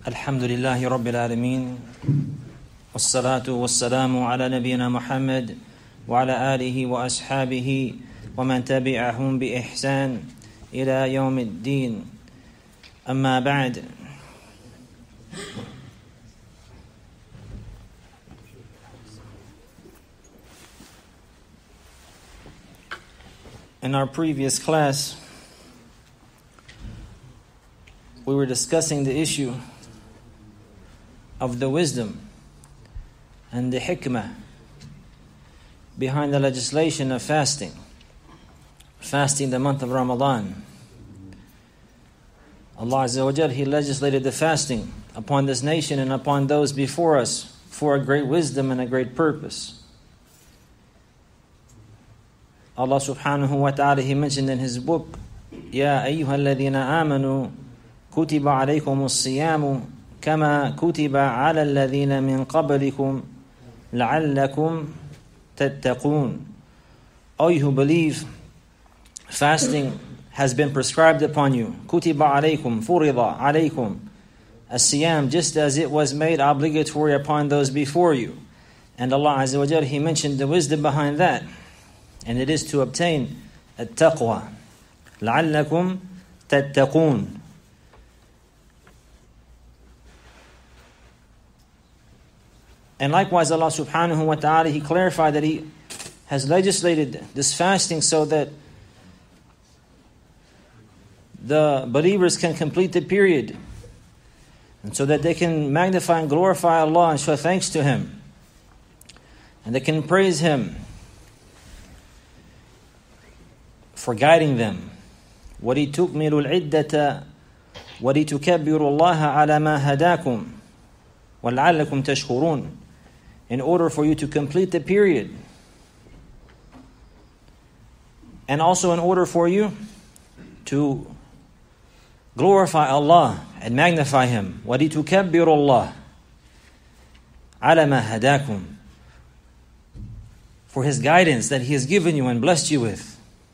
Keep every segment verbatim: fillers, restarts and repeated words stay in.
الحمد لله رب العالمين والصلاة والسلام على نبينا محمد وعلى آله وأصحابه ومن تبعهم بإحسان إلى يوم الدين أما بعد. In our previous class, we were discussing the issue of the wisdom and the hikmah behind the legislation of fasting. Fasting the month of Ramadan. Allah Azza wa Jal, He legislated the fasting upon this nation and upon those before us for a great wisdom and a great purpose. Allah subhanahu wa ta'ala, He mentioned in His book, Ya ayyuha alladhina amanu kutiba alaykum as-siyamu kama kutiba ala alladhina min qablikum la'allakum tattaqun. O you who believe, fasting has been prescribed upon you. Kutiba alaykum, furida alaykum as-siyam, just as it was made obligatory upon those before you. And Allah Azza wa Jalla, He mentioned the wisdom behind that. And it is to obtain at-taqwa. لَعَلَّكُمْ تَتَّقُونَ. And likewise, Allah subhanahu wa ta'ala, He clarified that He has legislated this fasting so that the believers can complete the period, and so that they can magnify and glorify Allah and show thanks to Him, and they can praise Him for guiding them. وَلِتُكْمِلُوا الْعِدَّةَ وَلِتُكَبِّرُوا اللَّهَ عَلَى مَا هَدَاكُمْ وَلَعَلَّكُمْ تَشْكُرُونَ. In order for you to complete the period, and also in order for you to glorify Allah and magnify Him. وَلِتُكَبِّرُوا اللَّهَ عَلَى مَا هَدَاكُمْ, for His guidance that He has given you and blessed you with.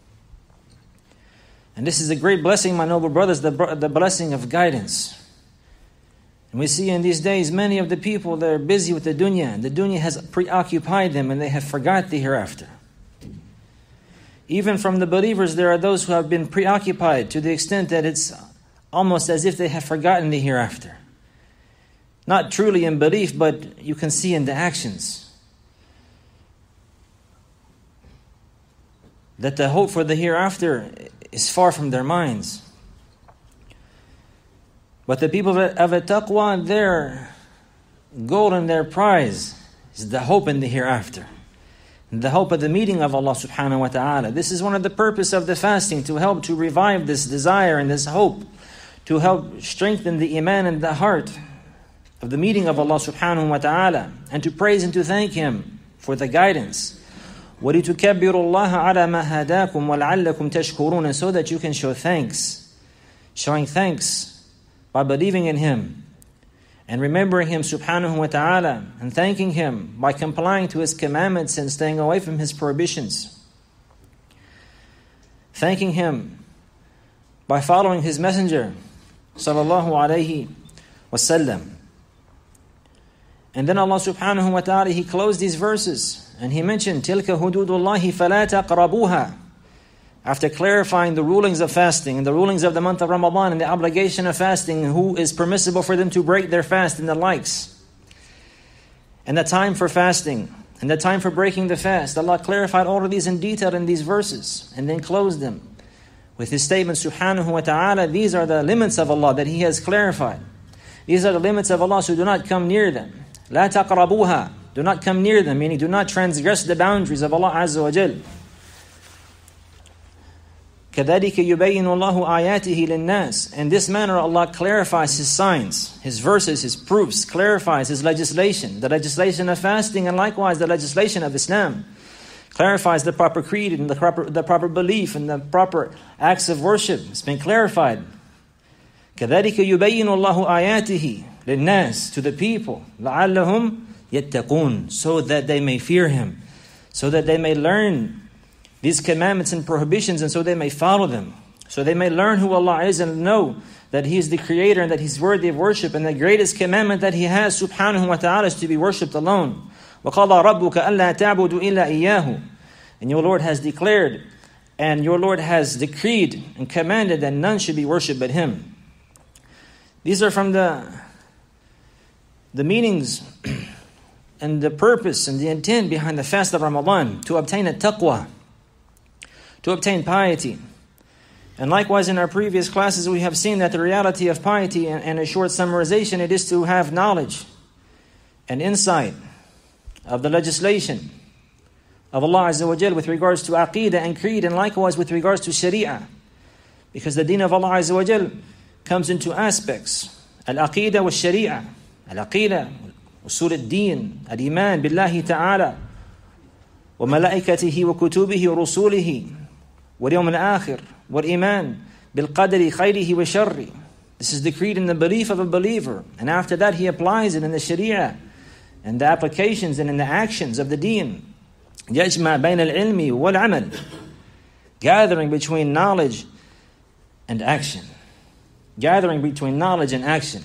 And this is a great blessing, my noble brothers, the, the blessing of guidance. And we see in these days many of the people, they're busy with the dunya, and the dunya has preoccupied them and they have forgot the hereafter. Even from the believers, there are those who have been preoccupied to the extent that it's almost as if they have forgotten the hereafter. Not truly in belief, but you can see in the actions that the hope for the hereafter is far from their minds. But the people of at-taqwa, their goal and their prize is the hope in the hereafter, the hope of the meeting of Allah subhanahu wa ta'ala. This is one of the purpose of the fasting, to help to revive this desire and this hope, to help strengthen the iman and the heart of the meeting of Allah subhanahu wa ta'ala, and to praise and to thank Him for the guidance. وَلِتُكَبِّرُوا اللَّهَ عَلَى مَا هَدَاكُمْ وَلَعَلَّكُمْ تَشْكُرُونَ, and so that you can show thanks, showing thanks by believing in Him and remembering Him subhanahu wa ta'ala, and thanking Him by complying to His commandments and staying away from His prohibitions. Thanking Him by following His Messenger sallallahu alayhi wasallam. And then Allah subhanahu wa ta'ala, He closed these verses and He mentioned تِلْكَ هُدُودُ اللَّهِ فَلَا تَقْرَبُوهَا. After clarifying the rulings of fasting and the rulings of the month of Ramadan and the obligation of fasting, who is permissible for them to break their fast and the likes, and the time for fasting and the time for breaking the fast, Allah clarified all of these in detail in these verses, and then closed them with His statement subhanahu wa ta'ala, these are the limits of Allah that He has clarified. These are the limits of Allah, so do not come near them. لا تقربوها, do not come near them, meaning do not transgress the boundaries of Allah Azza wa Jal. كَذَلِكَ يُبَيِّنُ اللَّهُ آيَاتِهِ لِلنَّاسِ. In this manner Allah clarifies His signs, His verses, His proofs, clarifies His legislation, the legislation of fasting, and likewise the legislation of Islam. Clarifies the proper creed and the proper, the proper belief and the proper acts of worship. It's been clarified. كَذَلِكَ يُبَيِّنُ اللَّهُ آيَاتِهِ لِلنَّاسِ, to the people. لَعَلَّهُمْ يَتَّقُونَ, so that they may fear Him, so that they may learn these commandments and prohibitions, and so they may follow them, so they may learn who Allah is and know that He is the Creator and that He's worthy of worship, and the greatest commandment that He has subhanahu wa ta'ala is to be worshipped alone. وَقَضَى رَبُّكَ أَلَّا تَعْبُدُوا إِلَّا إِيَّاهُ. And your Lord has declared, and your Lord has decreed and commanded that none should be worshipped but Him. These are from the, the meanings and the purpose and the intent behind the fast of Ramadan, to obtain a taqwa, to obtain piety. And likewise in our previous classes we have seen that the reality of piety, and, and a short summarization, it is to have knowledge and insight of the legislation of Allah Azza wa Jal with regards to aqeedah and creed, and likewise with regards to sharia. Because the deen of Allah Azza wa Jal comes into aspects. Al-aqeedah wa sharia. Al-aqeedah, usul al-deen, al-iman billahi ta'ala, wa malaikatihi wa kutubihi wa rusulihi, wa yawm al-akhir, wa iman bil-qadri khayrihi wa sharri. This is the creed and the belief of a believer. And after that he applies it in the sharia and the applications and in the actions of the deen. يَجْمَعْ بَيْنَ الْعِلْمِ وَالْعَمَلِ. Gathering between knowledge and action. Gathering between knowledge and action.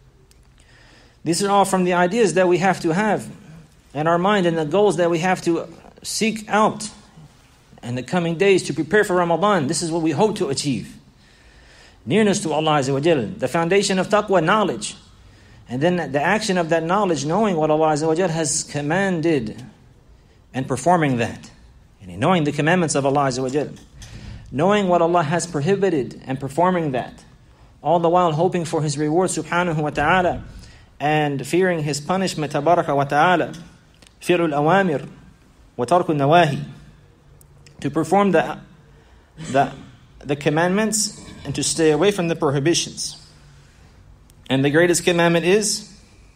These are all from the ideas that we have to have in our mind, and the goals that we have to seek out in the coming days to prepare for Ramadan. This is what we hope to achieve. Nearness to Allah Azza wa Jal. The foundation of taqwa, knowledge. And then the action of that knowledge, knowing what Allah Azza wa Jal has commanded and performing that. And knowing the commandments of Allah Azza wa Jal. Knowing what Allah has prohibited and performing that. All the while hoping for His reward subhanahu wa ta'ala, and fearing His punishment tabaraka wa ta'ala. فِعْلُ الْأَوَامِرِ وَتَرْكُ النَّوَاهِ. To perform the, the, the commandments and to stay away from the prohibitions. And the greatest commandment is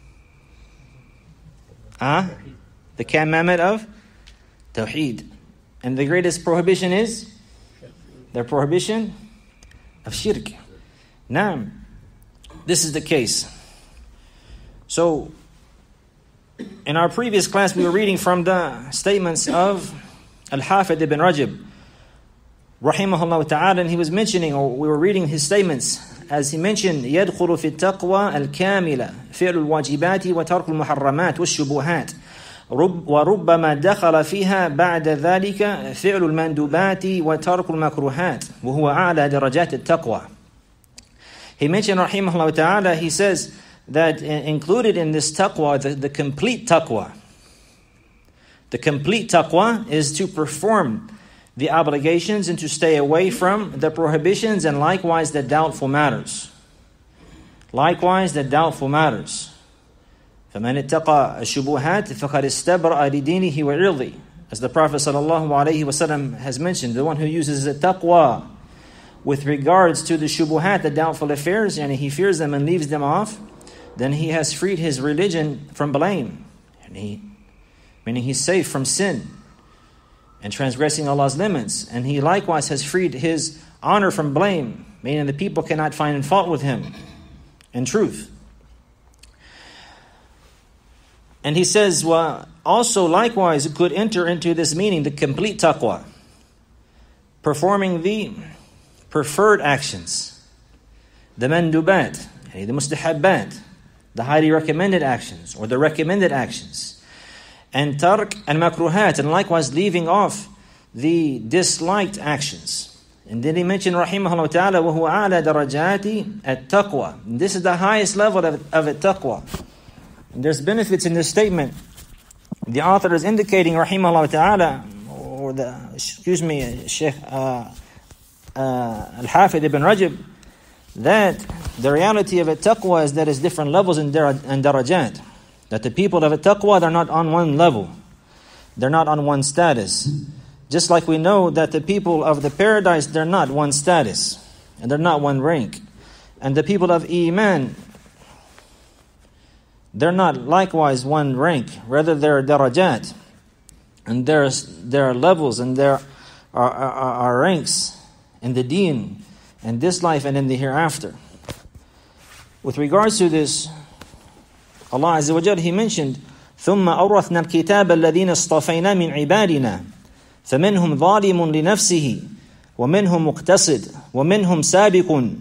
uh, the commandment of Tawheed. And the greatest prohibition is the prohibition of shirk. Now, this is the case. So, in our previous class we were reading from the statements of Al-Hafid ibn Rajab rahimahullah ta'ala, and he was mentioning, or we were reading his statements as he mentioned, يَدْخُلُ فِي التَّقْوَى الْكَامِلَةِ فِعْلُ الْوَاجِبَاتِ وَتَرْكُ الْمُحَرَّمَاتِ وَالشُّبُهَاتِ وَرُبَّمَا دَخَلَ فِيهَا بَعْدَ ذَلِكَ فِعْلُ الْمَنْدُبَاتِ وَتَرْكُ الْمَكْرُهَاتِ وَهُوَ أَعْلَى دَرَجَاتِ التَّقْوَى. He mentioned rahimahullah ta'ala, he says that included in this taqwa, the, the complete taqwa. The complete taqwa is to perform the obligations and to stay away from the prohibitions, and likewise the doubtful matters. Likewise the doubtful matters. فَمَنِ اتَّقَى الشُّبُهَاتِ فَقَدْ اسْتَبْرَأَ لِدِينِهِ وَعِرْضِهِ. As the Prophet sallallahu alaihi wasallam has mentioned, the one who uses the taqwa with regards to the shubuhat, the doubtful affairs, and he fears them and leaves them off, then he has freed his religion from blame. And he, meaning he's safe from sin and transgressing Allah's limits. And he likewise has freed his honor from blame, meaning the people cannot find fault with him in truth. And he says, well, also likewise could enter into this meaning the complete taqwa, performing the preferred actions, the mandubat, the mustahabbat, the highly recommended actions, or the recommended actions, and tark and makruhat, and likewise leaving off the disliked actions. And then he mentioned rahimahullah ta'ala, وَهُوَ أَعْلَى دَرَجَاتِ التَّقْوَى. This is the highest level of, of at-taqwa. And there's benefits in this statement. The author is indicating rahimahullah ta'ala, or the, excuse me, Sheikh uh, uh, Al-Hafid ibn Rajab, that the reality of at-taqwa is that it's different levels and darajat. That the people of at-taqwa, they're not on one level. They're not on one status. Just like we know that the people of the paradise, they're not one status. And they're not one rank. And the people of Iman, they're not likewise one rank. Rather, they're darajat. And there's, there are levels and there are, are, are ranks in the deen, in this life and in the hereafter. With regards to this, Allah Azza wa Jal, He mentioned, ثُمَّ أَوْرَثْنَا الْكِتَابَ الَّذِينَ اصْطَفَيْنَا مِنْ عِبَادِنَا فَمِنْهُمْ ظَالِمٌ لِنَفْسِهِ وَمِنْهُمْ مُقْتَصِدٌ وَمِنْهُمْ سَابِقٌ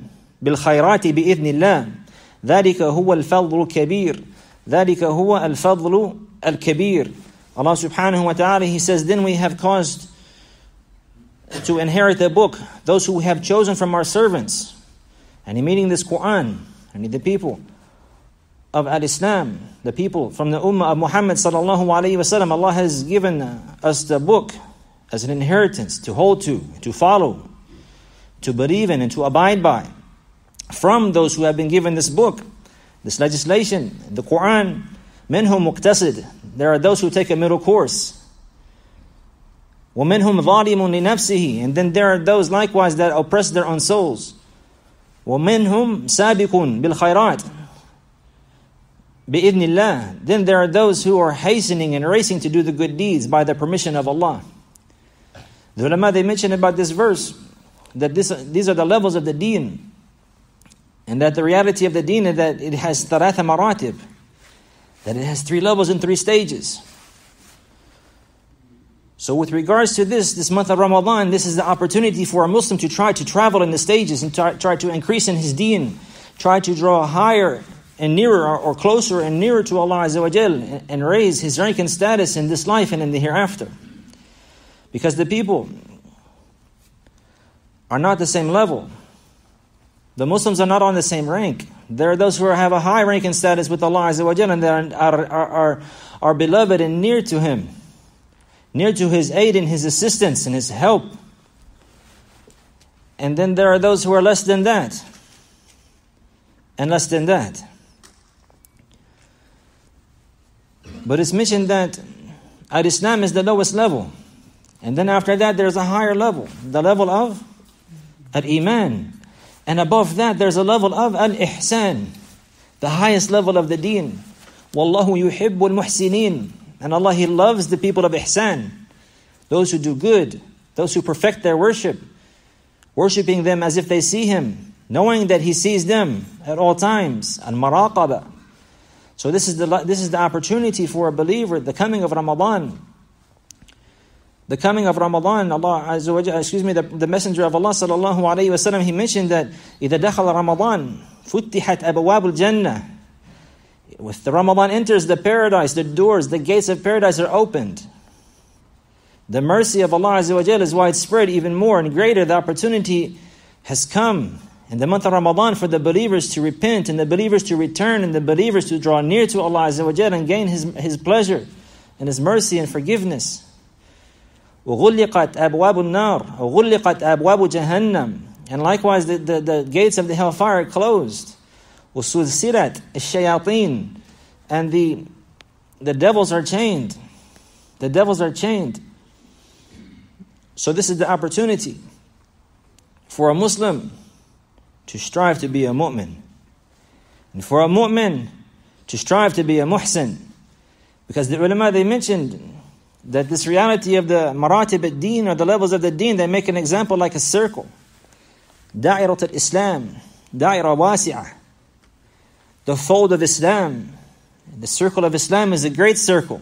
بالخيرات بإذن الله ذلك هو الفضل الكبير ذلك هو الفضل الكبير. Allah subhanahu wa ta'ala, He says, then we have caused to inherit the book those who we have chosen from our servants. And He meaning this Quran, and the people of Al-Islam, the people from the Ummah of Muhammad sallallahu alayhi wa sallam. Allah has given us the book as an inheritance to hold to, to follow, to believe in, and to abide by. From those who have been given this book, this legislation, the Quran, minhum muqtasid, there are those who take a middle course. وَمِنْهُمْ ظَالِمٌ لِنَفْسِهِ, and then there are those likewise that oppress their own souls. وَمِنْهُمْ سَابِقٌ بِالْخَيْرَاتِ بِإِذْنِ اللَّهِ, then there are those who are hastening and racing to do the good deeds by the permission of Allah. The ulama, they mention about this verse that this, these are the levels of the deen, and that the reality of the deen is that it has thalatha maratib, that it has three levels and three stages. So with regards to this, this month of Ramadan, this is the opportunity for a Muslim to try to travel in the stages and try, try to increase in his deen, try to draw higher and nearer or, or closer and nearer to Allah Azza wa Jal, and, and raise his rank and status in this life and in the hereafter. Because the people are not the same level. The Muslims are not on the same rank. There are those who have a high rank and status with Allah Azza wa Jal, and they are, are, are, are beloved and near to Him, near to His aid and His assistance and His help. And then there are those who are less than that, and less than that. But it's mentioned that Al-Islam is the lowest level. And then after that there's a higher level, the level of Al-Iman. And above that there's a level of Al-Ihsan, the highest level of the deen. Wallahu yuhibbul muhsinin. And Allah, He loves the people of Ihsan, those who do good, those who perfect their worship, worshipping them as if they see Him, knowing that He sees them at all times. Al-Maraqaba. So this is the this is the opportunity for a believer, the coming of Ramadan. The coming of Ramadan, Allah Azza wa Jalla, excuse me, the, the Messenger of Allah sallallahu alayhi wa sallam, he mentioned that إِذَا دَخَلَ رَمَضَانَ فُتِّحَتْ أَبْوَابُ الْجَنَّةِ. With the Ramadan enters the paradise, the doors, the gates of paradise are opened. The mercy of Allah Azza wa Jalla is widespread, even more and greater. The opportunity has come in the month of Ramadan for the believers to repent, and the believers to return, and the believers to draw near to Allah Azza wa Jalla and gain His, His pleasure and His mercy and forgiveness. وَغُلِّقَتْ أَبْوَابُ النَّارِ وَغُلِّقَتْ أَبْوَابُ جَهَنَّمِ. And likewise the, the, the gates of the hellfire are closed. وَسُلْسِلَتْ الشَّيَاطِينَ. And the, the devils are chained. The devils are chained. So this is the opportunity for a Muslim to strive to be a mu'min. And for a mu'min to strive to be a muhsin. Because the ulama, they mentioned that this reality of the maratib ad-deen, or the levels of the deen, they make an example like a circle. Da'irat al-Islam, da'ira wasi'ah. The fold of Islam, the circle of Islam is a great circle.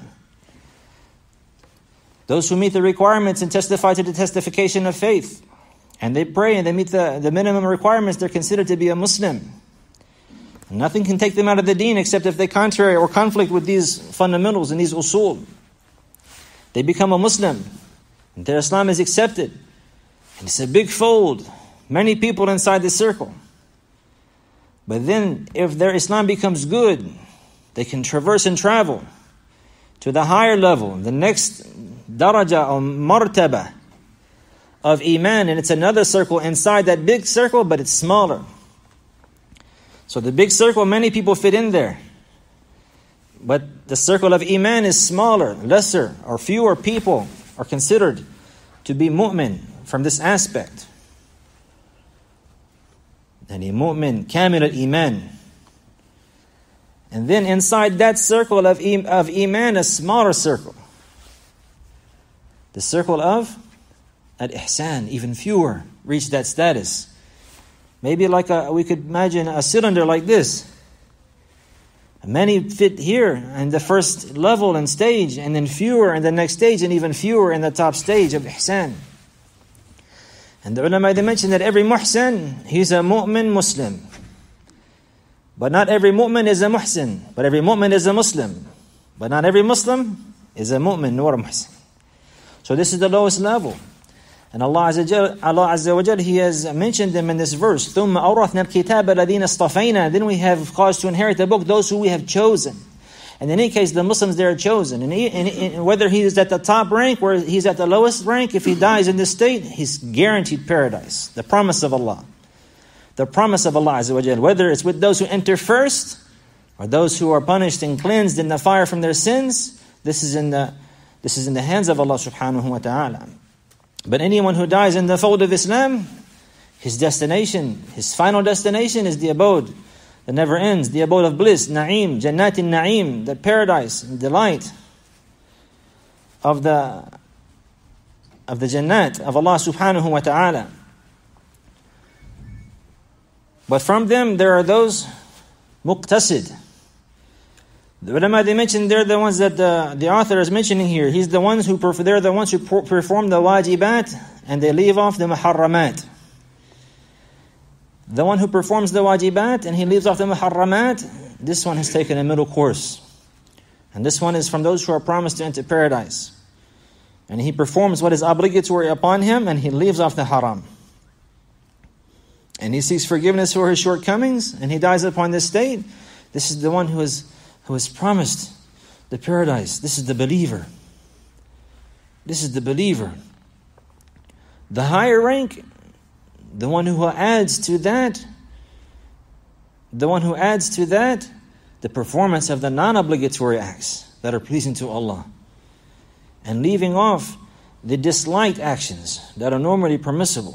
Those who meet the requirements and testify to the testification of faith, and they pray and they meet the, the minimum requirements, they're considered to be a Muslim. Nothing can take them out of the deen except if they contrary or conflict with these fundamentals and these usul. They become a Muslim, and their Islam is accepted. And it's a big fold, many people inside the circle. But then, if their Islam becomes good, they can traverse and travel to the higher level, the next daraja or martaba of Iman, and it's another circle inside that big circle, but it's smaller. So the big circle, many people fit in there. But the circle of Iman is smaller, lesser, or fewer people are considered to be mu'min from this aspect. And a mu'min, kamil al-iman. And then inside that circle of, of Iman, a smaller circle. The circle of al-ihsan, even fewer reach that status. Maybe like a, we could imagine a cylinder like this. Many fit here in the first level and stage, and then fewer in the next stage, and even fewer in the top stage of ihsan. And the ulama, they mentioned that every muhsin, he's a mu'min Muslim. But not every mu'min is a muhsin. But every mu'min is a Muslim. But not every Muslim is a mu'min nor a muhsin. So this is the lowest level. And Allah Azza, Jal, Allah Azza wa Jal, He has mentioned them in this verse. ثُمَّ أَوْرَثْنَا الْكِتَابَ الَّذِينَ اصْطَفَيْنَا. Then we have caused to inherit the book those who we have chosen. And in any case, the Muslims, they are chosen. And, he, and, and whether he is at the top rank or he's at the lowest rank, if he dies in this state, he's guaranteed paradise. The promise of Allah. The promise of Allah Azza wa Jal. Whether it's with those who enter first or those who are punished and cleansed in the fire from their sins, this is in the this is in the hands of Allah subhanahu wa ta'ala. But anyone who dies in the fold of Islam, his destination, his final destination is the abode that never ends, the abode of bliss, na'im, jannatin na'im, the paradise and delight of the of the jannat of Allah subhanahu wa ta'ala. But from them there are those muqtasid. The ulama, they mentioned they're the ones that the, the author is mentioning here. He's the ones who they're the ones who perform the wajibat and they leave off the muharramat. The one who performs the wajibat and he leaves off the muharramat, this one has taken a middle course. And this one is from those who are promised to enter paradise. And he performs what is obligatory upon him and he leaves off the haram. And he seeks forgiveness for his shortcomings and he dies upon this state. This is the one who is who is promised the paradise. This is the believer. This is the believer. The higher rank, the one who adds to that, the one who adds to that, the performance of the non-obligatory acts that are pleasing to Allah. And leaving off the disliked actions that are normally permissible.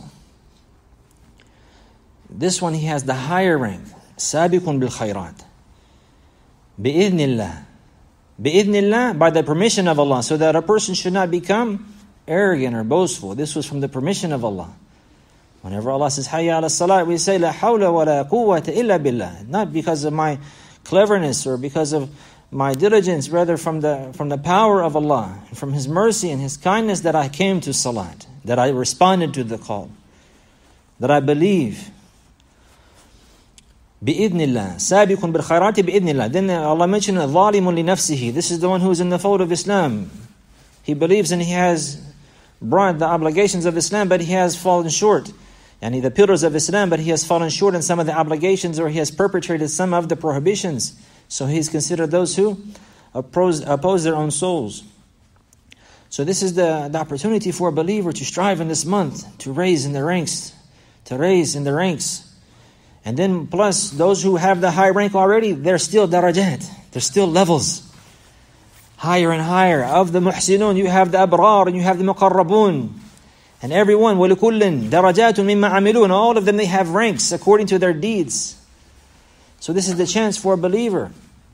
This one, he has the higher rank. Sabiqun bil khayrat. Bi'idhnillah. Bi'idhnillah, by the permission of Allah. So that a person should not become arrogant or boastful. This was from the permission of Allah. Whenever Allah says, Hayya ala salat, we say, La hawla wa la quwwata illa billah. Not because of my cleverness or because of my diligence, rather from the from the power of Allah, from His mercy and His kindness that I came to salat, that I responded to the call, that I believe. Bi'idhnillah. Sabiqun bil khayrati bi'idhnillah. Then Allah mentioned Zalimun li nafsihi. This is the one who is in the fold of Islam. He believes and he has brought the obligations of Islam, but he has fallen short. And the pillars of Islam, but he has fallen short in some of the obligations, or he has perpetrated some of the prohibitions. So he is considered those who oppose, oppose their own souls. So this is the, the opportunity for a believer to strive in this month, to raise in the ranks, to raise in the ranks. And then plus those who have the high rank already, they're still darajat. They're still levels. Higher and higher. Of the muhsinun, you have the abrar and you have the muqarrabun. And everyone, وَلِكُلٍّ دَرَجَاتٌ مِمَّا عَمِلُونَ. All of them, they have ranks according to their deeds. So this is the chance for a believer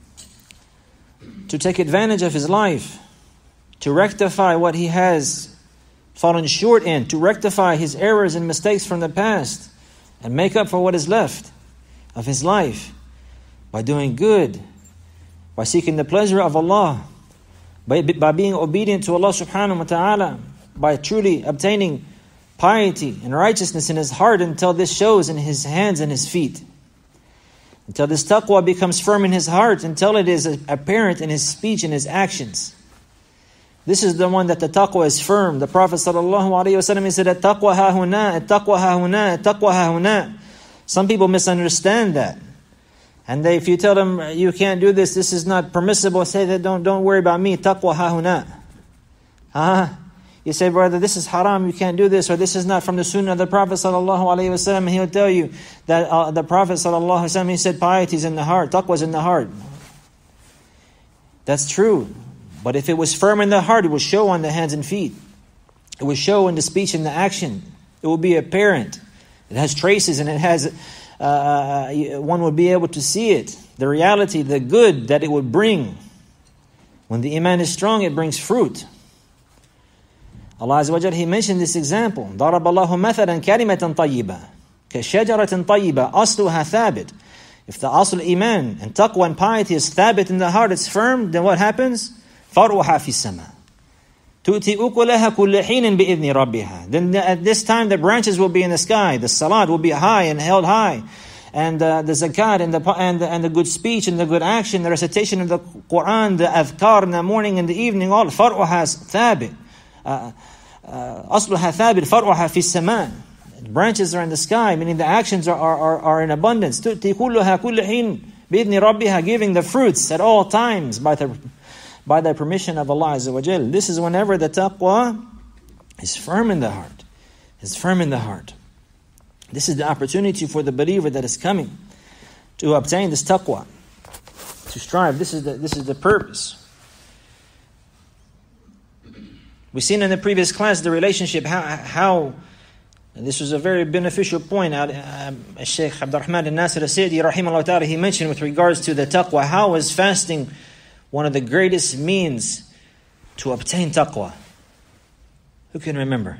to take advantage of his life, to rectify what he has fallen short in, to rectify his errors and mistakes from the past, and make up for what is left of his life by doing good, by seeking the pleasure of Allah, by, by being obedient to Allah subhanahu wa ta'ala, by truly obtaining piety and righteousness in his heart until this shows in his hands and his feet. Until this taqwa becomes firm in his heart, until it is apparent in his speech and his actions. This is the one that the taqwa is firm. The Prophet sallallahu alaihi wasallam, he said, "At-taqwa ha-huna, at-taqwa ha-huna, at-taqwa ha-huna." Some people misunderstand that, and they, if you tell them you can't do this, this is not permissible, say that don't don't worry about me. Taqwa ha-huna. Huh? You say, brother, this is haram, you can't do this, or this is not from the sunnah of the Prophet sallallahu alaihi wasallam. And he'll tell you that uh, the Prophet sallallahu alaihi wasallam, he said, piety is in the heart, taqwa is in the heart. That's true. But if it was firm in the heart, it will show on the hands and feet. It will show in the speech and the action. It will be apparent. It has traces and it has, uh, one would be able to see it. The reality, the good that it would bring. When the iman is strong, it brings fruit. Allah Azza wa Jalla, He mentioned this example. ضَرَبَ اللَّهُ مَثَلًا كَلِمَةً طَيِّبًا كَشَجَرَةٍ طَيِّبًا أَصْلُهَا ثَابِتٌ. If the asl iman and taqwa and piety is thabit in the heart, it's firm, then what happens? فَرْوَحَا فِي السَّمَاءِ. تُؤْتِي أُكُلَهَا كُلَّ حِينٍ بِإِذْنِ رَبِّهَا. Then at this time the branches will be in the sky, the salat will be high and held high, and uh, the zakat and the, and, the, and the good speech and the good action, the recitation of the Quran, the adhkar in the morning and the evening, all فَرْعُهَا ثَابِتٌ أَصْلُهَا ثَابِتٌ فَرْعُهَا فِي السَّمَاءِ. Branches are in the sky, meaning the actions are, are, are in abundance. تُؤْتِي كُلُّهَا كُلَّ حِينٍ بِإِذْنِ رَبِّهَا, giving the fruits at all times by the by the permission of Allah Azza wa Jal. This is whenever the taqwa is firm in the heart. Is firm in the heart. This is the opportunity for the believer that is coming to obtain this taqwa, to strive. This is the, this is the purpose. We've seen in the previous class the relationship, how, how and this was a very beneficial point. Uh, Shaykh Abdurrahman al-Nasir al-Sa'di, rahimahullah ta'ala, he mentioned with regards to the taqwa, how is fasting one of the greatest means to obtain taqwa? Who can remember?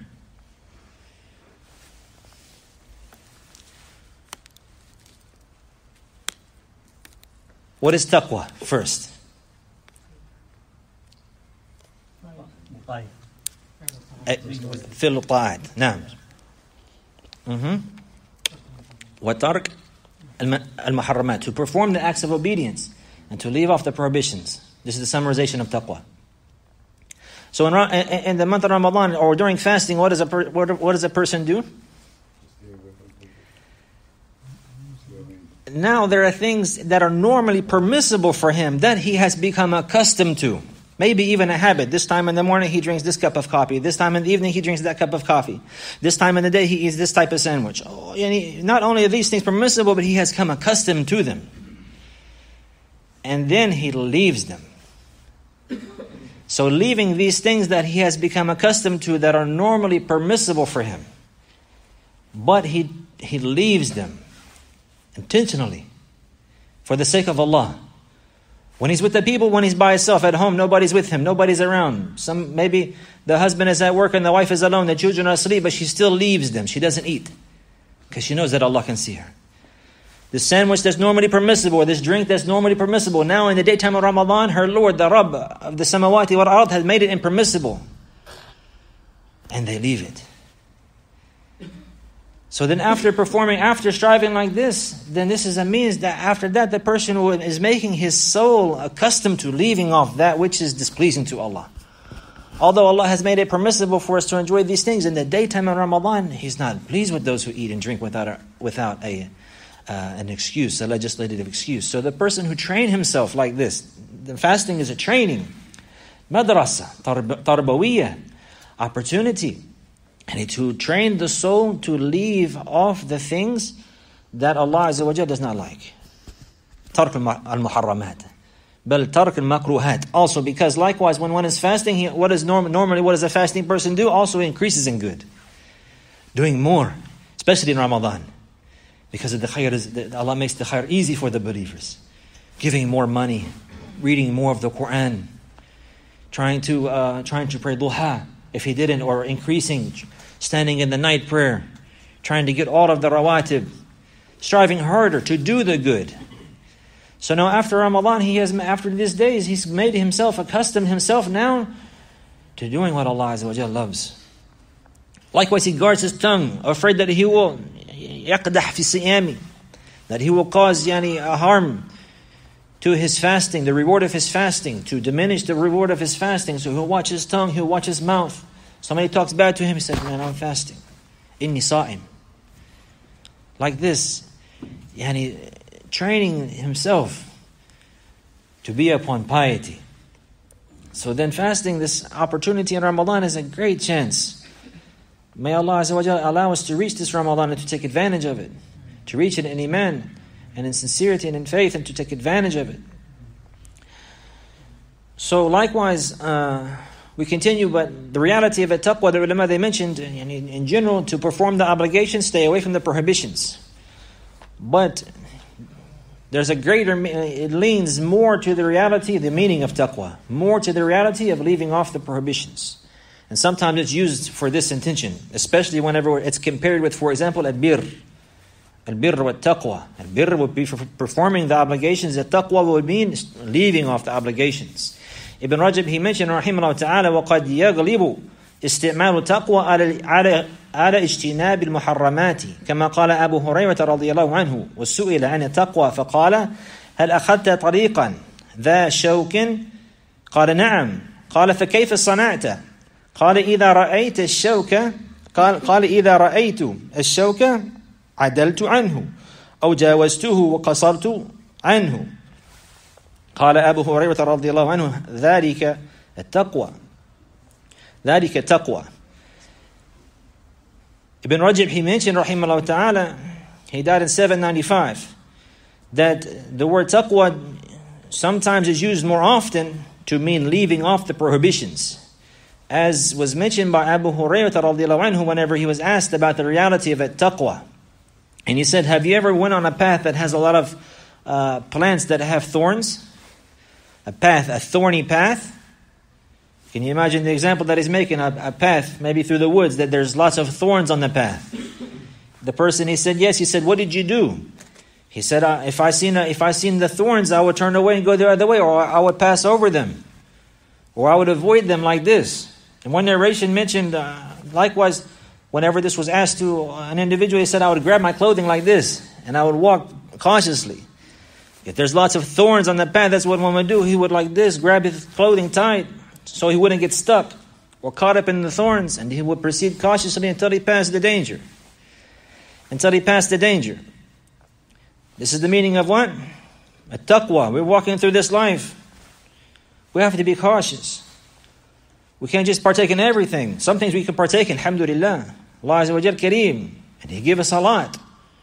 What is taqwa first? فعل الطاعات. نعم. وترك المحرمات, to perform the acts of obedience and to leave off the prohibitions. This is the summarization of taqwa. So in, in the month of Ramadan or during fasting, what does a per, what, what does a person do? Now there are things that are normally permissible for him that he has become accustomed to. Maybe even a habit. This time in the morning he drinks this cup of coffee. This time in the evening he drinks that cup of coffee. This time in the day he eats this type of sandwich. Oh, and he, not only are these things permissible, but he has come accustomed to them. And then he leaves them. So leaving these things that he has become accustomed to that are normally permissible for him, but he he leaves them intentionally for the sake of Allah. When he's with the people, when he's by himself at home, nobody's with him, nobody's around. Some maybe the husband is at work and the wife is alone, the children are asleep, but she still leaves them. She doesn't eat because she knows that Allah can see her. This sandwich that's normally permissible, or this drink that's normally permissible, now in the daytime of Ramadan, her Lord, the Rabb of the Samawati wal Ard, has made it impermissible. And they leave it. So then after performing, after striving like this, then this is a means that after that the person who is making his soul accustomed to leaving off that which is displeasing to Allah. Although Allah has made it permissible for us to enjoy these things in the daytime of Ramadan, He's not pleased with those who eat and drink without a, without a uh, an excuse, a legislative excuse. So the person who trained himself like this, the fasting is a training, madrasa, tarbawiyah, opportunity, and to train the soul to leave off the things that Allah Azza wa Jalla does not like. Tark al-muharramat. Bal tark al-makruhat. Also because likewise when one is fasting, he, what is norm, normally what does a fasting person do? Also increases in good. Doing more, especially in Ramadan. Because of the khair, is, Allah makes the khair easy for the believers. Giving more money, reading more of the Quran, trying to uh, trying to pray duha if he didn't, or increasing, standing in the night prayer, trying to get all of the rawatib, striving harder to do the good. So now after Ramadan, he has, after these days, he's made himself, accustomed himself now to doing what Allah Azza wa Jalla loves. Likewise, he guards his tongue, afraid that he will يقدح في صيامه, that he will cause yani, a harm to his fasting, the reward of his fasting, to diminish the reward of his fasting. So he'll watch his tongue, he'll watch his mouth. Somebody talks bad to him, he says, man, I'm fasting. Inni sa'im. Like this, yani, training himself to be upon piety. So then fasting, this opportunity in Ramadan is a great chance. May Allah Azza wa Jalla allow us to reach this Ramadan and to take advantage of it. To reach it in iman and in sincerity and in faith, and to take advantage of it. So likewise, uh, we continue, but the reality of a taqwa, the ulama, they mentioned, in, in general, to perform the obligations, stay away from the prohibitions. But there's a greater, it leans more to the reality, the meaning of taqwa, more to the reality of leaving off the prohibitions. And sometimes it's used for this intention, especially whenever it's compared with, for example, al-birr. Al-birr wa taqwa. Al-birr would be for performing the obligations. The taqwa would mean leaving off the obligations. Ibn Rajab, he mentioned, rahimahullah ta'ala, وَقَدْ يَغْلِبُ استعمال التقوى على على على اجتناب المحرمات كما قال أبو هريرة رضي الله عنه وسئل عن التقوى فقال هل أخذت طريقا ذا شوك قال نعم قال فكيف صنعت قال إذا رأيت الشوك قال قال إذا رأيت الشوك عدلت عنه أو جاوزته وقصرت عنه قال أبو هريرة رضي الله عنه ذلك التقوى ذلك التقوى. Ibn Rajab, he mentioned, rahimahullah ta'ala, he died in seven ninety-five, that the word taqwa sometimes is used more often to mean leaving off the prohibitions. As was mentioned by Abu Hurairah radiallahu anhu whenever he was asked about the reality of it, taqwa. And he said, have you ever went on a path that has a lot of uh, plants that have thorns? A path, a thorny path? Can you imagine the example that he's making? A, a path, maybe through the woods, that there's lots of thorns on the path. The person, he said, yes. He said, what did you do? He said, uh, if I seen a, if I seen the thorns, I would turn away and go the other way, or I would pass over them, or I would avoid them like this. And one narration mentioned, uh, likewise, whenever this was asked to an individual, he said, I would grab my clothing like this, and I would walk cautiously. If there's lots of thorns on the path, that's what one would do. He would like this, grab his clothing tight, so he wouldn't get stuck or caught up in the thorns, and he would proceed cautiously until he passed the danger. Until he passed the danger. This is the meaning of what? At-taqwa. We're walking through this life. We have to be cautious. We can't just partake in everything. Some things we can partake in, alhamdulillah. Allah Azza wa Jal Kareem. And He give us a lot.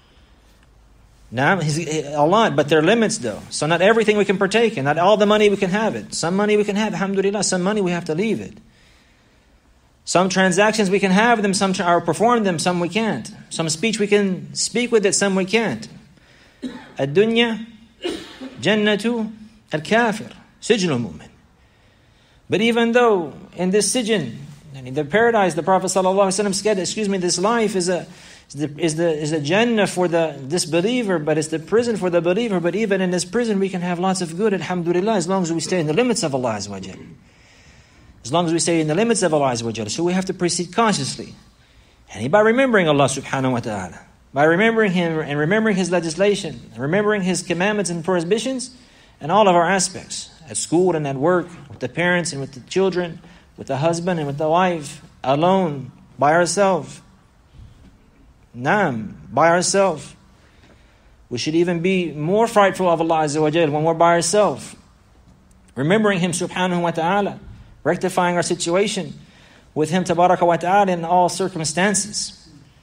Now, a lot, but there are limits though. So not everything we can partake in. Not all the money we can have it. Some money we can have, alhamdulillah. Some money we have to leave it. Some transactions we can have them, some or perform them, some we can't. Some speech we can speak with it, some we can't. Ad-dunya jannatu al-kafir, sijnul mu'min. But even though in this sijn, in the paradise, the Prophet sallallahu alaihi wasallam said, excuse me, this life is a is the is the is a jannah for the disbeliever, but it's the prison for the believer. But even in this prison, we can have lots of good, alhamdulillah, as long as we stay in the limits of Allah Azza wa Jalla. As long as we stay in the limits of Allah Azza wa Jalla. So we have to proceed cautiously. And by remembering Allah subhanahu wa ta'ala, by remembering Him and remembering His legislation, and remembering His commandments and prohibitions, and all of our aspects, at school and at work, with the parents and with the children, with the husband and with the wife, alone, by ourselves. Naam, by ourselves. We should even be more frightful of Allah Azza wa Jalla when we're by ourselves. Remembering Him subhanahu wa ta'ala, rectifying our situation with Him tabaraka wa ta'ala in all circumstances.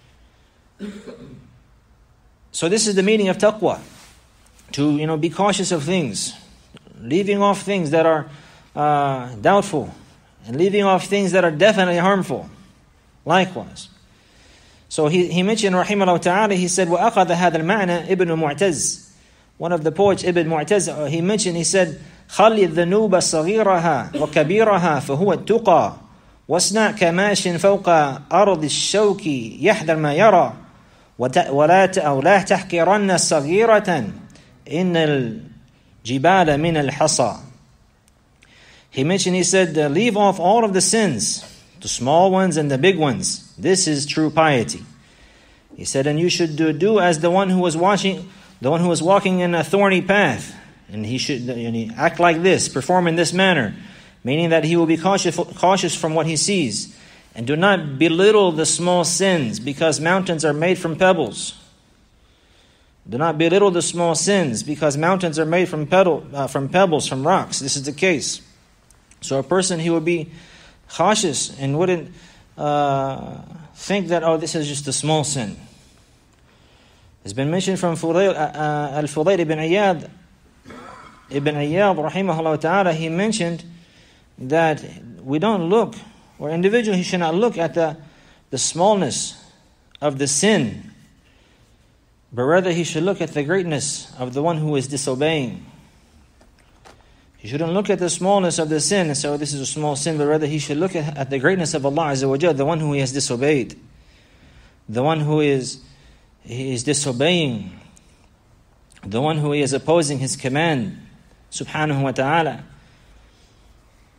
So this is the meaning of taqwa. To, you know, be cautious of things. Leaving off things that are uh, doubtful. And leaving off things that are definitely harmful. Likewise. So he, he mentioned, rahimahullah ta'ala, he said, وَأَخَذَ هَذَا الْمَعْنَى Ibn Mu'taz. One of the poets, Ibn Mu'taz, he mentioned, he said, خَلِّ الذُّنُوبَ صَغِيرَهَا وَكَبِيرَهَا فَهُوَ التُّقَى وَاصْنَعْ كَمَاشٍ فَوْقَ أَرْضِ الشَّوْكِ يَحْذَرْ مَا يَرَى وَلَا تَحْقِرَنَّ صَغِيرَةً إِنَّ الْجِبَالَ مِنَ الْحَصَى. He mentioned, he said, leave off all of the sins, the small ones and the big ones. This is true piety. He said, and you should do, do as the one who was watching, the one who was walking in a thorny path. And he should you know, act like this, perform in this manner, meaning that he will be cautious, cautious from what he sees. And do not belittle the small sins, because mountains are made from pebbles. Do not belittle the small sins, because mountains are made from, pedal, uh, from pebbles, from rocks. This is the case. So a person, he would be cautious and wouldn't uh, think that, oh, this is just a small sin. It's been mentioned from Fudayl, uh, uh, Al-Fudayl ibn Iyad, Ibn Iyad, rahimahullah ta'ala, he mentioned that we don't look, or individually, he should not look at the, the smallness of the sin, but rather he should look at the greatness of the one who is disobeying. He shouldn't look at the smallness of the sin and say, oh, this is a small sin, but rather he should look at, at the greatness of Allah Azza wa Jalla, the one who he has disobeyed, the one who is, he is disobeying, the one who is opposing His command, subhanahu wa ta'ala.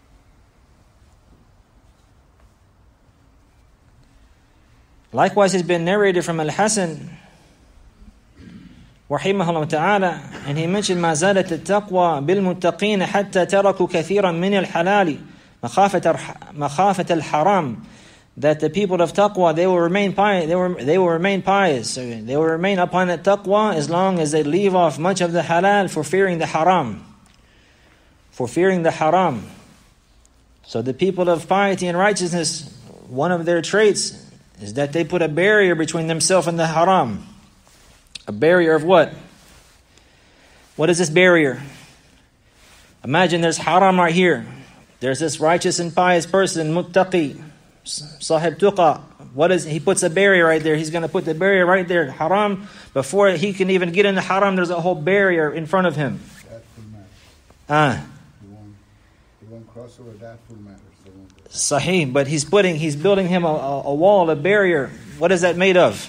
Likewise, it's been narrated from Al-Hasan, rahimahullah ta'ala, and he mentioned ما زالت التقوى بالمتقين حتى تركوا كثيرا من الحلال مخافة الحرام, that the people of taqwa, they will remain pious, they will, they will remain pious, they will remain upon the taqwa as long as they leave off much of the halal for fearing the haram, for fearing the haram. So the people of piety and righteousness, one of their traits is that they put a barrier between themselves and the haram. A barrier of what? What is this barrier? Imagine there's haram right here. There's this righteous and pious person, muttaqi, sahib tuqa. What is, he puts a barrier right there. He's going to put the barrier right there. Haram, before he can even get in the haram, there's a whole barrier in front of him. Ah. He won't, he won't cross over that full matter. Sahih, but he's putting, he's building him a, a, a wall, a barrier. What is that made of?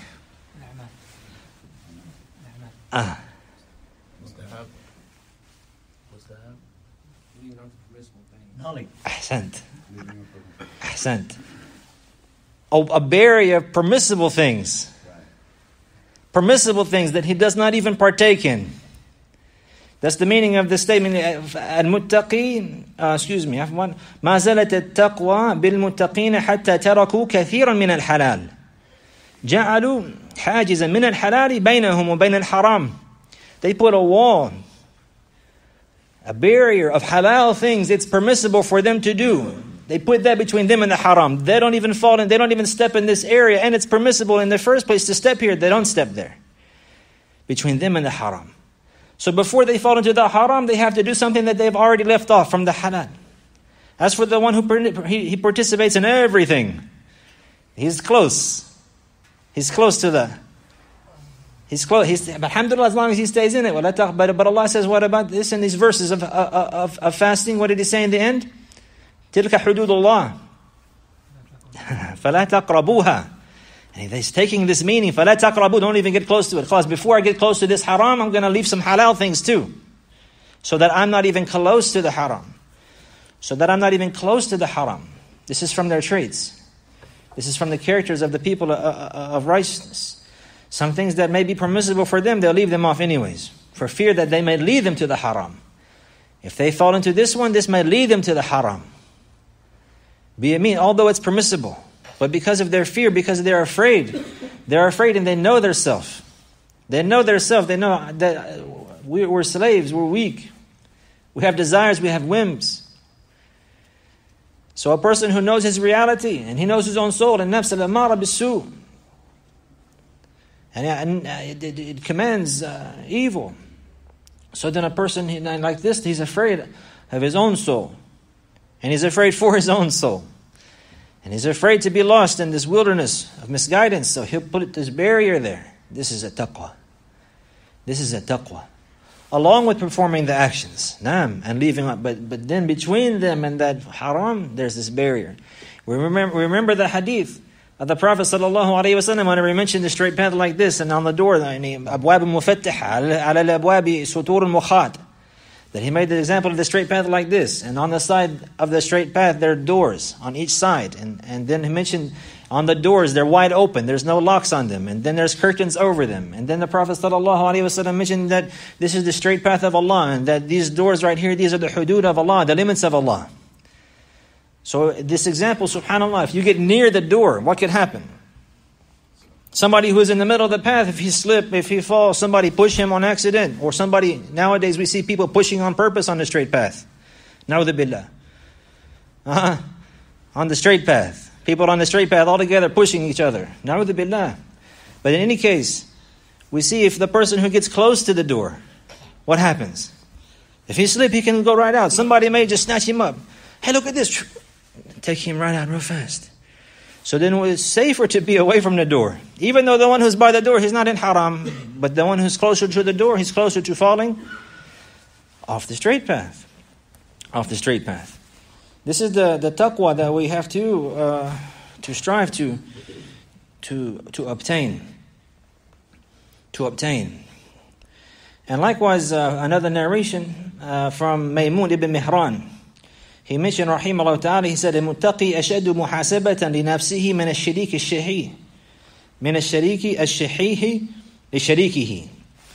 Ah. What's the hab? What's the hab? Leaving on permissible things. Knowledge. Ahsant. Ahsant. Oh, a barrier of permissible things. Permissible things that he does not even partake in. That's the meaning of the statement. Al-muttaqi, uh, excuse me, ما زالت التقوى بالمتقين حتى تركوا كثيرا من الحلال. جعلوا حاجزا من الحلال بينهم وبين الحرام. They put a wall, a barrier of halal things it's permissible for them to do. They put that between them and the haram. They don't even fall in, they don't even step in this area, and it's permissible in the first place to step here. They don't step there. Between them and the haram. So before they fall into the haram, they have to do something that they've already left off from the halal. As for the one who he, he participates in everything, he's close. He's close to the. He's close. He's, alhamdulillah, as long as he stays in it. But, but Allah says, what about this in these verses of, of, of fasting? What did he say in the end? تِلْكَ حُدُودُ اللَّهِ فَلَا تَقْرَبُوهَا. And he's taking this meaning, فَلَا تَقْرَبُوا, don't even get close to it. Because before I get close to this haram, I'm going to leave some halal things too. So that I'm not even close to the haram. So that I'm not even close to the haram. This is from their traits. This is from the characters of the people of righteousness. Some things that may be permissible for them, they'll leave them off anyways. For fear that they may lead them to the haram. If they fall into this one, this may lead them to the haram. Be it mean, although it's permissible. But because of their fear, because they're afraid, they're afraid and they know their self. They know their self. They know that we're slaves, we're weak. We have desires, we have whims. So a person who knows his reality and he knows his own soul, and nafs al-amara bis-su, and it, it, it commands uh, evil. So then a person like this, he's afraid of his own soul. And he's afraid for his own soul. And he's afraid to be lost in this wilderness of misguidance. So he'll put this barrier there. This is a taqwa. This is a taqwa. Along with performing the actions. Naam, and leaving up. But, but then between them and that haram, there's this barrier. We remember, we remember the hadith of the Prophet sallallahu alaihi wasallam whenever he mentioned the straight path like this. And on the door, أبواب مفتحة على الأبواب سطور المخاط. That he made the example of the straight path like this. And on the side of the straight path, there are doors on each side. And, and then he mentioned on the doors, they're wide open. There's no locks on them. And then there's curtains over them. And then the Prophet ﷺ mentioned that this is the straight path of Allah. And that these doors right here, these are the hudud of Allah, the limits of Allah. So this example, subhanAllah, if you get near the door, what could happen? Somebody who is in the middle of the path, if he slip, if he falls, somebody push him on accident. Or somebody, nowadays we see people pushing on purpose on the straight path. Na'udhu billah. Uh-huh. On the straight path. People on the straight path all together pushing each other. Na'udhu billah. But in any case, we see if the person who gets close to the door, what happens? If he slip, he can go right out. Somebody may just snatch him up. Hey, look at this. Take him right out real fast. So then it's safer to be away from the door. Even though the one who's by the door, he's not in haram. But the one who's closer to the door, he's closer to falling off the straight path. Off the straight path. This is the, the taqwa that we have to uh, to strive to to to obtain. To obtain. And likewise, uh, another narration uh, from Maymun ibn Mihran. He mentioned, rahimahullah ta'ala, he said, المتقي أشد محاسبة لنفسه من الشريك الشهي. من الشريك الشحيح لشريكه.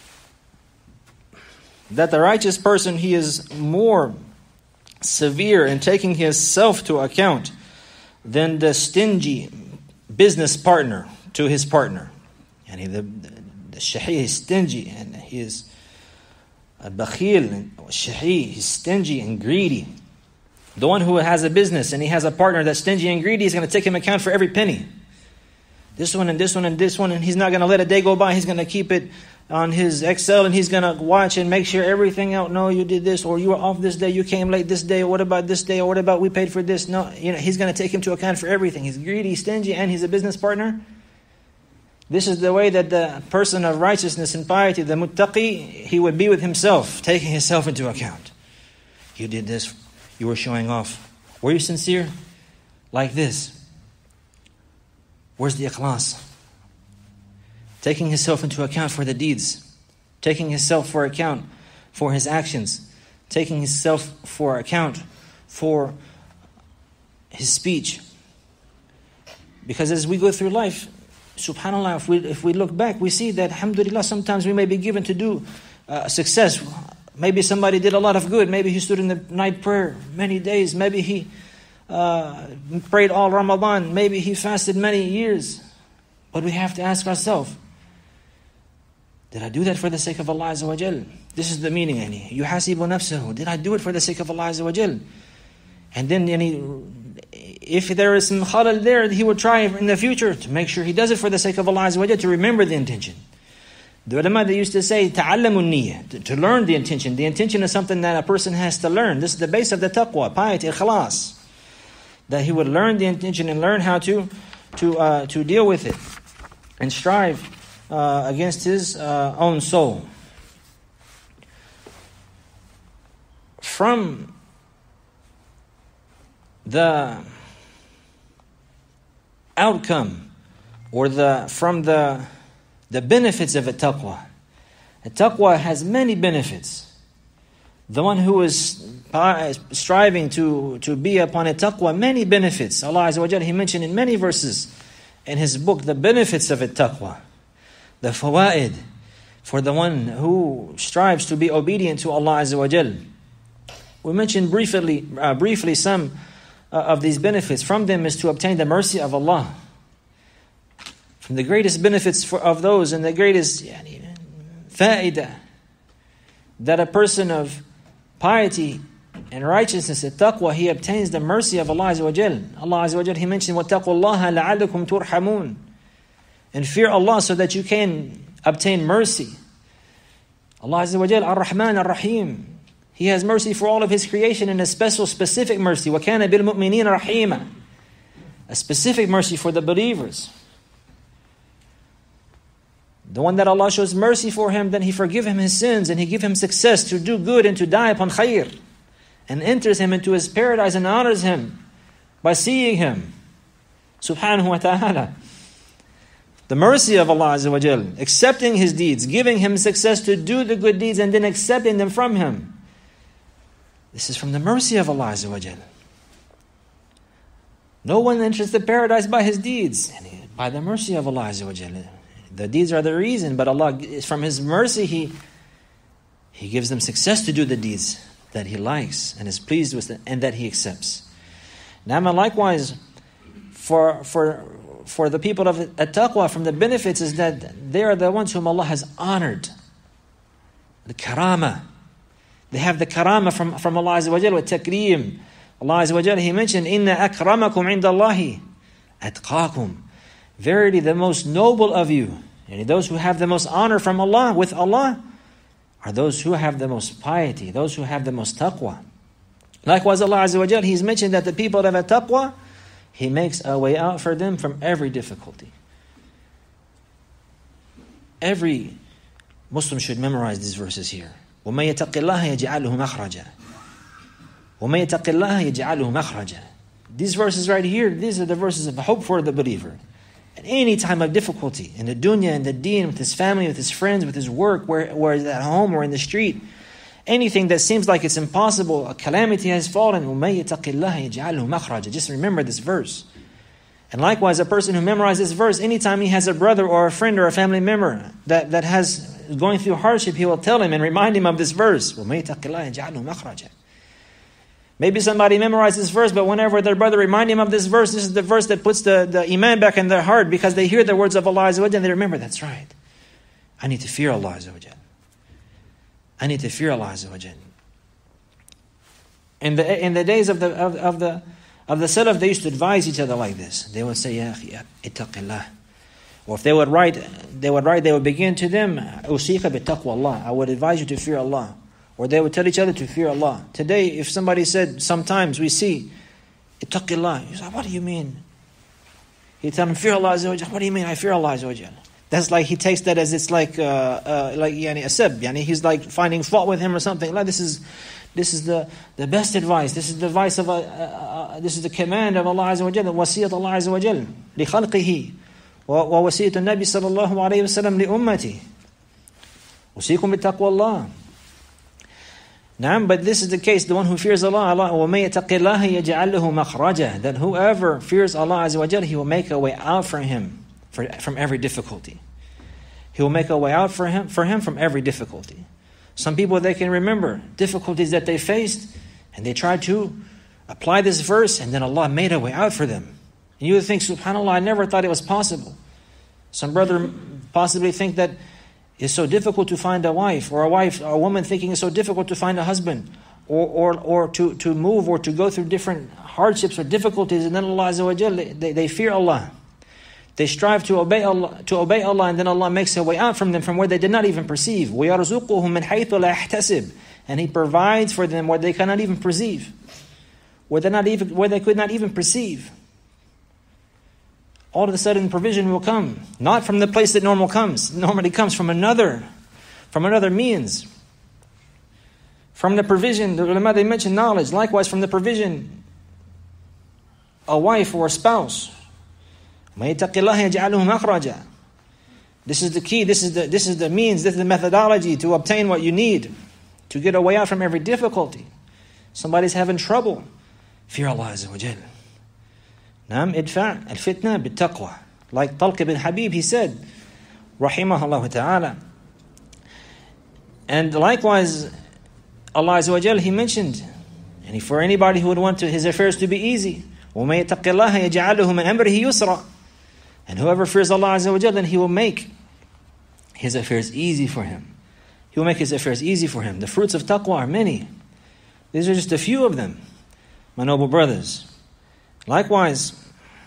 That the righteous person, he is more severe in taking himself to account than the stingy business partner to his partner. And he, the, the shahi is stingy, and he is a bakhil, and shahi, he's stingy and greedy. The one who has a business and he has a partner that's stingy and greedy, he's going to take him account for every penny. This one and this one and this one, and he's not going to let a day go by. He's going to keep it on his Excel, and he's going to watch and make sure everything out. No, you did this, or you were off this day, you came late this day, or what about this day, or what about we paid for this? No, you know, he's going to take him to account for everything. He's greedy, stingy, and he's a business partner. This is the way that the person of righteousness and piety, the muttaqi, he would be with himself, taking himself into account. You did this, you were showing off. Were you sincere? Like this. Where's the ikhlas? Taking himself into account for the deeds. Taking himself for account for his actions. Taking himself for account for his speech. Because as we go through life, subhanAllah, if we, if we look back, we see that, alhamdulillah, sometimes we may be given to do uh, success. Maybe somebody did a lot of good. Maybe he stood in the night prayer many days. Maybe he uh, prayed all Ramadan. Maybe he fasted many years. But we have to ask ourselves, did I do that for the sake of Allah Azza wa Jal? This is the meaning. Yani. يُحَاسِبُ نَفْسَهُ. Did I do it for the sake of Allah Azza wa Jal? And then yani, if there is some khalal there, he would try in the future to make sure he does it for the sake of Allah Azza wa Jal, to remember the intention. The ulama, they used to say, تَعَلَّمُ النِّيَّةِ, to, to learn the intention. The intention is something that a person has to learn. This is the base of the taqwa, piety, ikhlas. That he would learn the intention and learn how to to uh, to deal with it and strive uh, against his uh, own soul. From the outcome or the from the the benefits of a taqwa. A taqwa has many benefits. The one who is striving to, to be upon a taqwa, many benefits. Allah Azza wa Jalla, He mentioned in many verses in His book the benefits of a taqwa. The fawaid for the one who strives to be obedient to Allah Azza wa Jalla. We mentioned briefly, uh, briefly some uh, of these benefits. From them is to obtain the mercy of Allah. From the greatest benefits for, of those and the greatest yani, fa'idah that a person of piety and righteousness, at-taqwa, he obtains the mercy of Allah Azza wa Jal. Allah Azza wa Jal, He mentioned, وَاتَّقُوا اللَّهَ لَعَلَّكُمْ تُرْحَمُونَ. And fear Allah so that you can obtain mercy. Allah Azza wa Jal, Ar-Rahman Ar-Rahim. He has mercy for all of His creation and a special, specific mercy. وَكَانَ بِالْمُؤْمِنِينَ رَحِيمًا. A specific mercy for the believers. The one that Allah shows mercy for him, then He forgive him his sins and He give him success to do good and to die upon khair, and enters him into His paradise and honors him by seeing him. Subhanahu wa ta'ala. The mercy of Allah Azza wa Jal, accepting his deeds, giving him success to do the good deeds and then accepting them from him. This is from the mercy of Allah Azza wa Jal. No one enters the paradise by his deeds, by the mercy of Allah Azza wa Jal. The deeds are the reason, but Allah, from His mercy, He He gives them success to do the deeds that He likes and is pleased with and that He accepts. Now, likewise, for for for the people of at-taqwa, from the benefits is that they are the ones whom Allah has honored. The karama. They have the karama from, from Allah Azza wa Jalla, with takreem. Allah Azza wa Jalla, He mentioned, إِنَّ أَكْرَمَكُمْ عِنْدَ اللَّهِ أَتْقَاكُمْ. Verily, the most noble of you, and those who have the most honor from Allah, with Allah, are those who have the most piety, those who have the most taqwa. Likewise, Allah Azza wa Jalla, He's mentioned that the people that have taqwa, He makes a way out for them from every difficulty. Every Muslim should memorize these verses here. وَمَن يَتَقِ اللَّهَ يَجْعَلْهُ مَخْرَجًا. وَمَن يَتَقِ اللَّهَ يَجْعَلْهُ مَخْرَجًا. These verses right here, these are the verses of hope for the believer. At any time of difficulty, in the dunya, in the deen, with his family, with his friends, with his work, where, where at home or in the street, anything that seems like it's impossible, a calamity has fallen, وَمَن يَتَقِ اللَّهَ يَجْعَلْهُ مَخْرَجًا. Just remember this verse. And likewise, a person who memorizes this verse, anytime he has a brother or a friend or a family member that, that has going through hardship, he will tell him and remind him of this verse. وَمَن يَتَقِ اللَّهَ يَجْعَلْ لَهُ مَخْرَجًا. Maybe somebody memorized this verse, but whenever their brother remind him of this verse, this is the verse that puts the, the iman back in their heart, because they hear the words of Allah Azza wa Jal and they remember, that's right. I need to fear Allah Azza wa Jal. I need to fear Allah Azza wa Jal. In the in the days of the of, of the of the Salaf, they used to advise each other like this. They would say, Ya akhi, ittaqillah. Or if they would write, they would write, they would begin to them, Usika bi taqwa Allah. I would advise you to fear Allah. Or they would tell each other to fear Allah. Today, if somebody said, sometimes we see, ittaqillah. You say, what do you mean? He tell them, fear Allah Azza wa Jal. What do you mean, I fear Allah Azza wa Jal? That's like, he takes that as it's like, uh, uh, like, yani, a sib. Yani, he's like finding fault with him or something. Like, this is, this is the, the best advice. This is the advice of, uh, uh, this is the command of Allah Azza wa Jal. Wasiyat Allah Azza wa Jal. Li khalqihi. ووصية النبي صلى الله عليه وسلم لأمتي أوصيكم بتقوى الله. نعم, but this is the case, the one who fears Allah, Allah وَمَن يَتَقِ اللَّهَ يَجْعَلْ لَهُ مَخْرَجًا, that whoever fears Allah Azza wa Jal, He will make a way out for him for, from every difficulty. He will make a way out for him for him from every difficulty. Some people, they can remember difficulties that they faced, and they tried to apply this verse, and then Allah made a way out for them. And you would think, subhanAllah, I never thought it was possible. Some brother possibly think that it's so difficult to find a wife, or a wife, or a woman thinking it's so difficult to find a husband, or or or to, to move, or to go through different hardships or difficulties, and then Allah Azza wa Jal, they, they fear Allah. They strive to obey Allah, to obey Allah, and then Allah makes a way out from them from where they did not even perceive. وَيَرْزُقُهُم مِّنْ حَيْثُ لَا يَحْتَسِبُ, and He provides for them where they cannot even perceive, where they not even where they could not even perceive. All of a sudden provision will come, not from the place that normal comes. Normally comes from another, from another means. From the provision, the ulama, they mention knowledge. Likewise, from the provision, a wife or a spouse. This is the key. This is the this is the means. This is the methodology to obtain what you need, to get a way out from every difficulty. Somebody's having trouble. Fear Allah Azza wa Jal. Nam idfa' al-fitna bit-taqwa. Like Talq ibn Habib, he said, rahimahullah ta'ala. And likewise, Allah Azza wa Jal, He mentioned, and for anybody who would want to, his affairs to be easy, وَمَن يَتَقِ اللَّهَ يَجْعَلْهُ مِنْ أَمْرِهِ يُسْرًا. And whoever fears Allah Azza wa Jal, then He will make his affairs easy for him. He will make his affairs easy for him. The fruits of taqwa are many. These are just a few of them, my noble brothers. Likewise,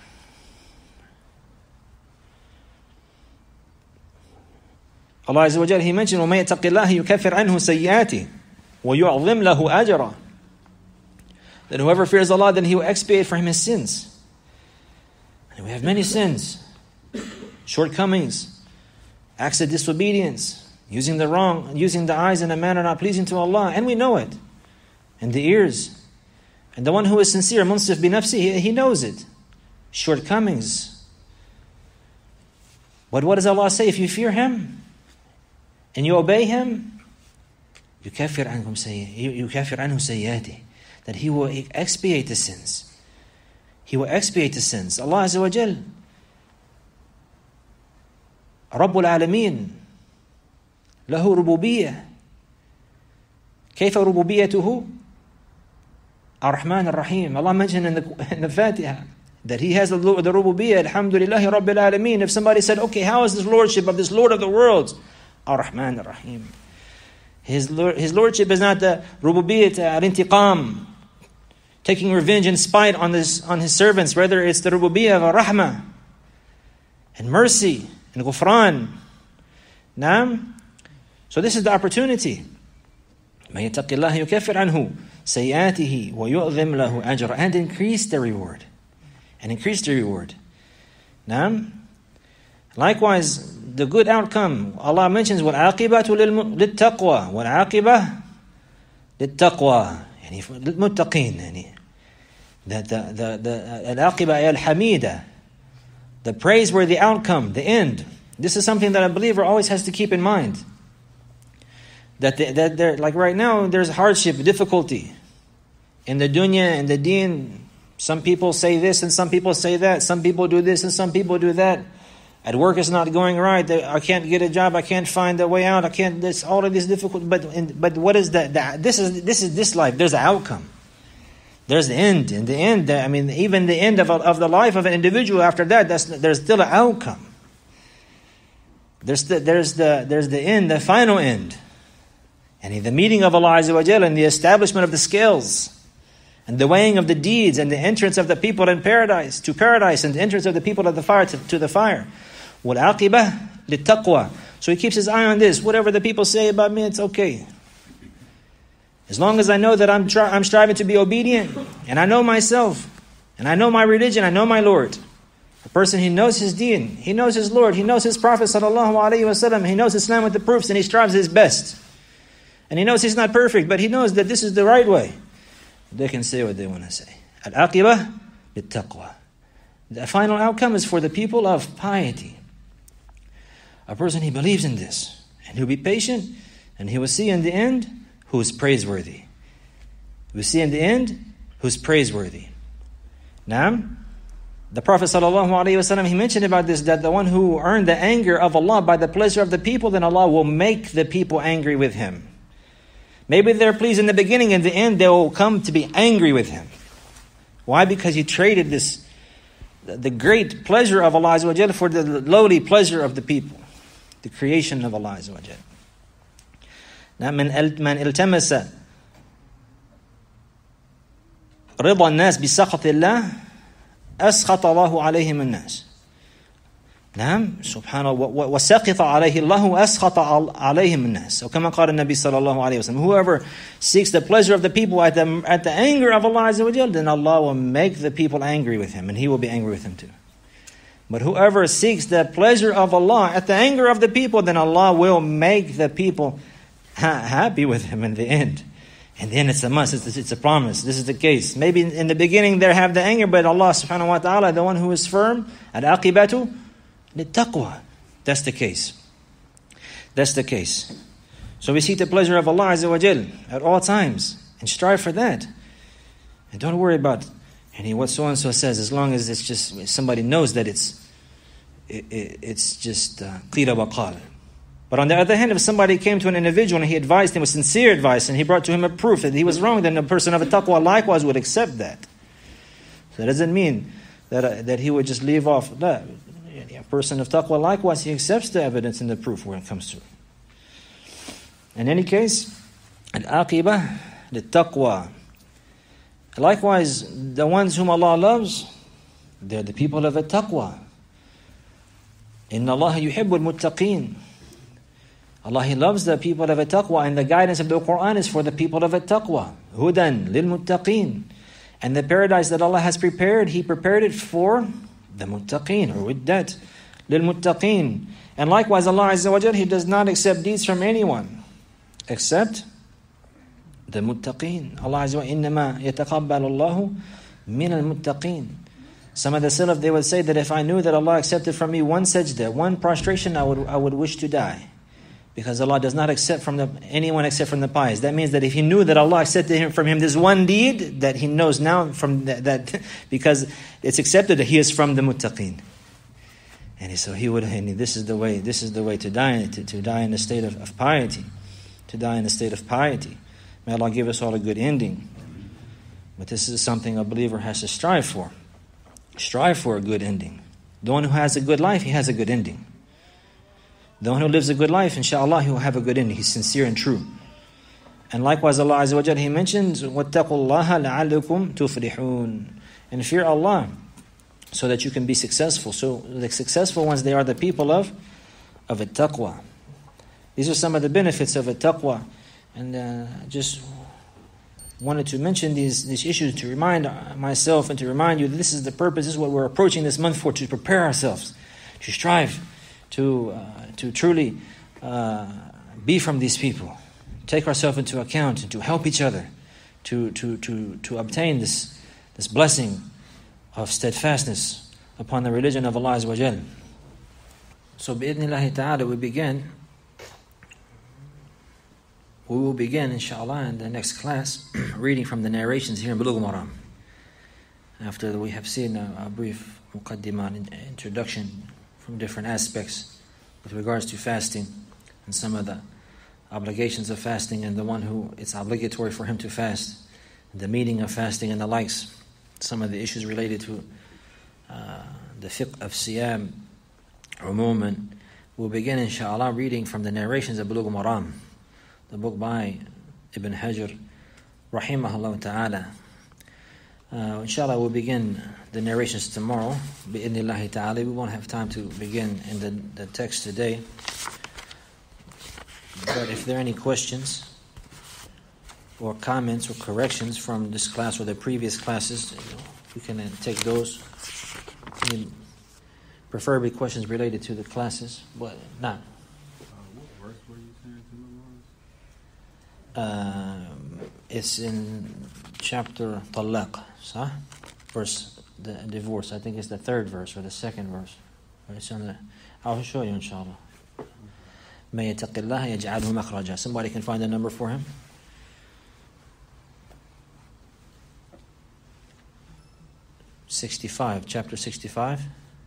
Allah Azza wa Jal, He mentioned, وَمَن يَتَقِ اللَّهَ يُكَفِّرْ عَنْهُ سَيِّئَاتِهِ وَيُعْظِمْ لَهُ أَجْرًا. That whoever fears Allah, then He will expiate for him his sins. And we have many sins, shortcomings, acts of disobedience, using the wrong, using the eyes in a manner not pleasing to Allah, and we know it, and the ears. And the one who is sincere, munsif bi nafsi, he, he knows it. Shortcomings. But what does Allah say? If you fear Him and you obey Him, يُكَفِّرْ عَنْهُ سَيِّئَاتِهِ, that He will expiate the sins. He will expiate the sins. Allah Azza wa Jal, Rabbul Alameen, له ربوبية. كيف ربوبيته؟ Ar-Rahman Ar-Rahim. Allah mentioned in the, in the Fatiha that He has the, the Rububiyyah, Alhamdulillahi Rabbil Alameen. If somebody said, okay, how is this lordship of this Lord of the worlds? Ar-Rahman Ar-Rahim. His, his lordship is not the Rububiyyah al-Intiqam, taking revenge and spite on, this, on His servants. Rather, it's the Rububiyyah of Ar-Rahmah and mercy and Ghufran. Naam? So this is the opportunity. مَن يَتَقِ اللَّهَ يُكَفِّرْ عَنْهُ سَيِّئَاتِهِ وَيُعْظِمْ لَهُ أَجْرًا, and increase the reward. And increase the reward. Naam? Likewise, the good outcome. Allah mentions وَالْعَاقِبَةُ لِلتَّقْوَى وَالْعَاقِبَةُ لِلتَّقْوَى يعني للمتقين يعني. That the the the العاقبة الحميدة, the praiseworthy outcome, the end. This is something that a believer always has to keep in mind. That they, that they're like right now, there's hardship, difficulty in the dunya and the deen. Some people say this and some people say that. Some people do this and some people do that. At work it's not going right. I can't get a job. I can't find a way out. I can't. This all of these difficult. But but what is that? that this is this is this life. There's an outcome. There's the end. In the end, I mean, even the end of of the life of an individual. After that, that's there's still an outcome. There's the, there's the there's the end, the final end, and the meeting of Allah Azza wa Jalla and the establishment of the scales. And the weighing of the deeds and the entrance of the people in paradise to paradise and the entrance of the people of the fire to, to the fire. وَالْعَاقِبَةِ لِلتَّقْوَى. So he keeps his eye on this. Whatever the people say about me, it's okay. As long as I know that I'm try, I'm striving to be obedient, and I know myself, and I know my religion, I know my Lord. A person, he knows his deen, he knows his Lord, he knows his Prophet sallallahu alaihi wasallam, he knows Islam with the proofs, and he strives his best. And he knows he's not perfect, but he knows that this is the right way. They can say what they want to say. Al-aqibah lit-taqwa. The final outcome is for the people of piety. A person, he believes in this, and he'll be patient, and he will see in the end who is praiseworthy. He will see in the end who's praiseworthy. Now, the Prophet sallallahu alaihi wasallam, he mentioned about this, that the one who earned the anger of Allah by the pleasure of the people, then Allah will make the people angry with him. Maybe they're pleased in the beginning, in the end they will come to be angry with him. Why? Because he traded this, the great pleasure of Allah Azza wa Jalla for the lowly pleasure of the people, the creation of Allah Azza wa Jalla. Now, من من التمس رضا الناس بسخط الله أسخط الله عليهم الناس. نعم سبحان الله وسقط عليه الله أسخط عليهم الناس. So كما قال النبي صلى الله عليه وسلم, whoever seeks the pleasure of the people at the, at the anger of Allah Azza wa Jalla, then Allah will make the people angry with him, and he will be angry with them too. But whoever seeks the pleasure of Allah at the anger of the people, then Allah will make the people ha- happy with him in the end. And then it's a must, it's, it's a promise. This is the case. Maybe in, in the beginning they have the anger, but Allah subhanahu wa ta'ala, the one who is firm, al-aqibatu lit-taqwa. That's the case. That's the case. So we seek the pleasure of Allah Azza wa Jal at all times and strive for that. And don't worry about any what so and so says, as long as it's just somebody knows that it's it, it, it's just qila wa qal. But on the other hand, if somebody came to an individual and he advised him with sincere advice and he brought to him a proof that he was wrong, then a person of a taqwa likewise would accept that. So that doesn't mean that uh, that he would just leave off that. A person of taqwa likewise, he accepts the evidence and the proof when it comes to it. In any case, al-aqibah lit-taqwa. Likewise, the ones whom Allah loves, they're the people of at-taqwa. Inna Allah yuhibbul muttaqeen. Allah, He loves the people of at-taqwa, and the guidance of the Quran is for the people of at-taqwa. Hudan lil-muttaqeen. And the paradise that Allah has prepared, He prepared it for the muttaqeen, or with that, lil-muttaqeen. And likewise, Allah Azza wa Jal, He does not accept deeds from anyone, except the muttaqeen. Allah Azza wa Jalla, إِنَّمَا يَتَقَبَّلُ اللَّهُ مِنَ الْمُتَّقِينَ. Some of the Salaf, they would say that if I knew that Allah accepted from me one sajda, one prostration, I would I would wish to die. Because Allah does not accept from the, anyone except from the pious. That means that if he knew that Allah accepted him from him this one deed, that he knows now from that, that because it's accepted that he is from the muttaqeen. And so he would, and this is the way, this is the way to die, to, to die in a state of, of piety. To die in a state of piety. May Allah give us all a good ending. But this is something a believer has to strive for. Strive for a good ending. The one who has a good life, he has a good ending. The one who lives a good life, inshallah, he will have a good ending. He's sincere and true. And likewise, Allah Azza wa Jalla, He mentions, وَاتَّقُوا اللَّهَ لَعَلُّكُمْ تُفْلِحُونَ. And fear Allah, so that you can be successful. So the successful ones, they are the people of of at-taqwa. These are some of the benefits of at-taqwa. And uh, just wanted to mention these, these issues to remind myself and to remind you that this is the purpose, this is what we're approaching this month for, to prepare ourselves, to strive to uh, to truly uh, be from these people, take ourselves into account, and to help each other, to to to to obtain this this blessing of steadfastness upon the religion of Allah Azza wa Jal. So, bi'idhnillahi ta'ala, we begin. We will begin, inshallah, in the next class, reading from the narrations here in Bulugh al-Maram. after we have seen a, a brief muqaddimah, introduction from different aspects with regards to fasting and some of the obligations of fasting and the one who it's obligatory for him to fast, the meaning of fasting and the likes, some of the issues related to uh, the fiqh of siyam, umuman. We'll begin, inshallah, reading from the narrations of Bulugh al-Maram, the book by Ibn Hajar, rahimahullah ta'ala. Uh, inshallah, we'll begin the narrations tomorrow. Bi-idhnillahi ta'ala. We won't have time to begin in the, the text today. But if there are any questions or comments or corrections from this class or the previous classes, you know, we can uh, take those. I mean, preferably questions related to the classes, but not. Uh, what verse were you saying to memorize? Um, it's in chapter Talaq, huh? Verse, the divorce. I think it's the third verse or the second verse. It's on the, I'll show you, inshallah. مَن يَتَقِ اللَّهَ يَجْعَلْهُ مَخْرَجًا. Somebody can find the number for him? sixty-five, chapter sixty-five.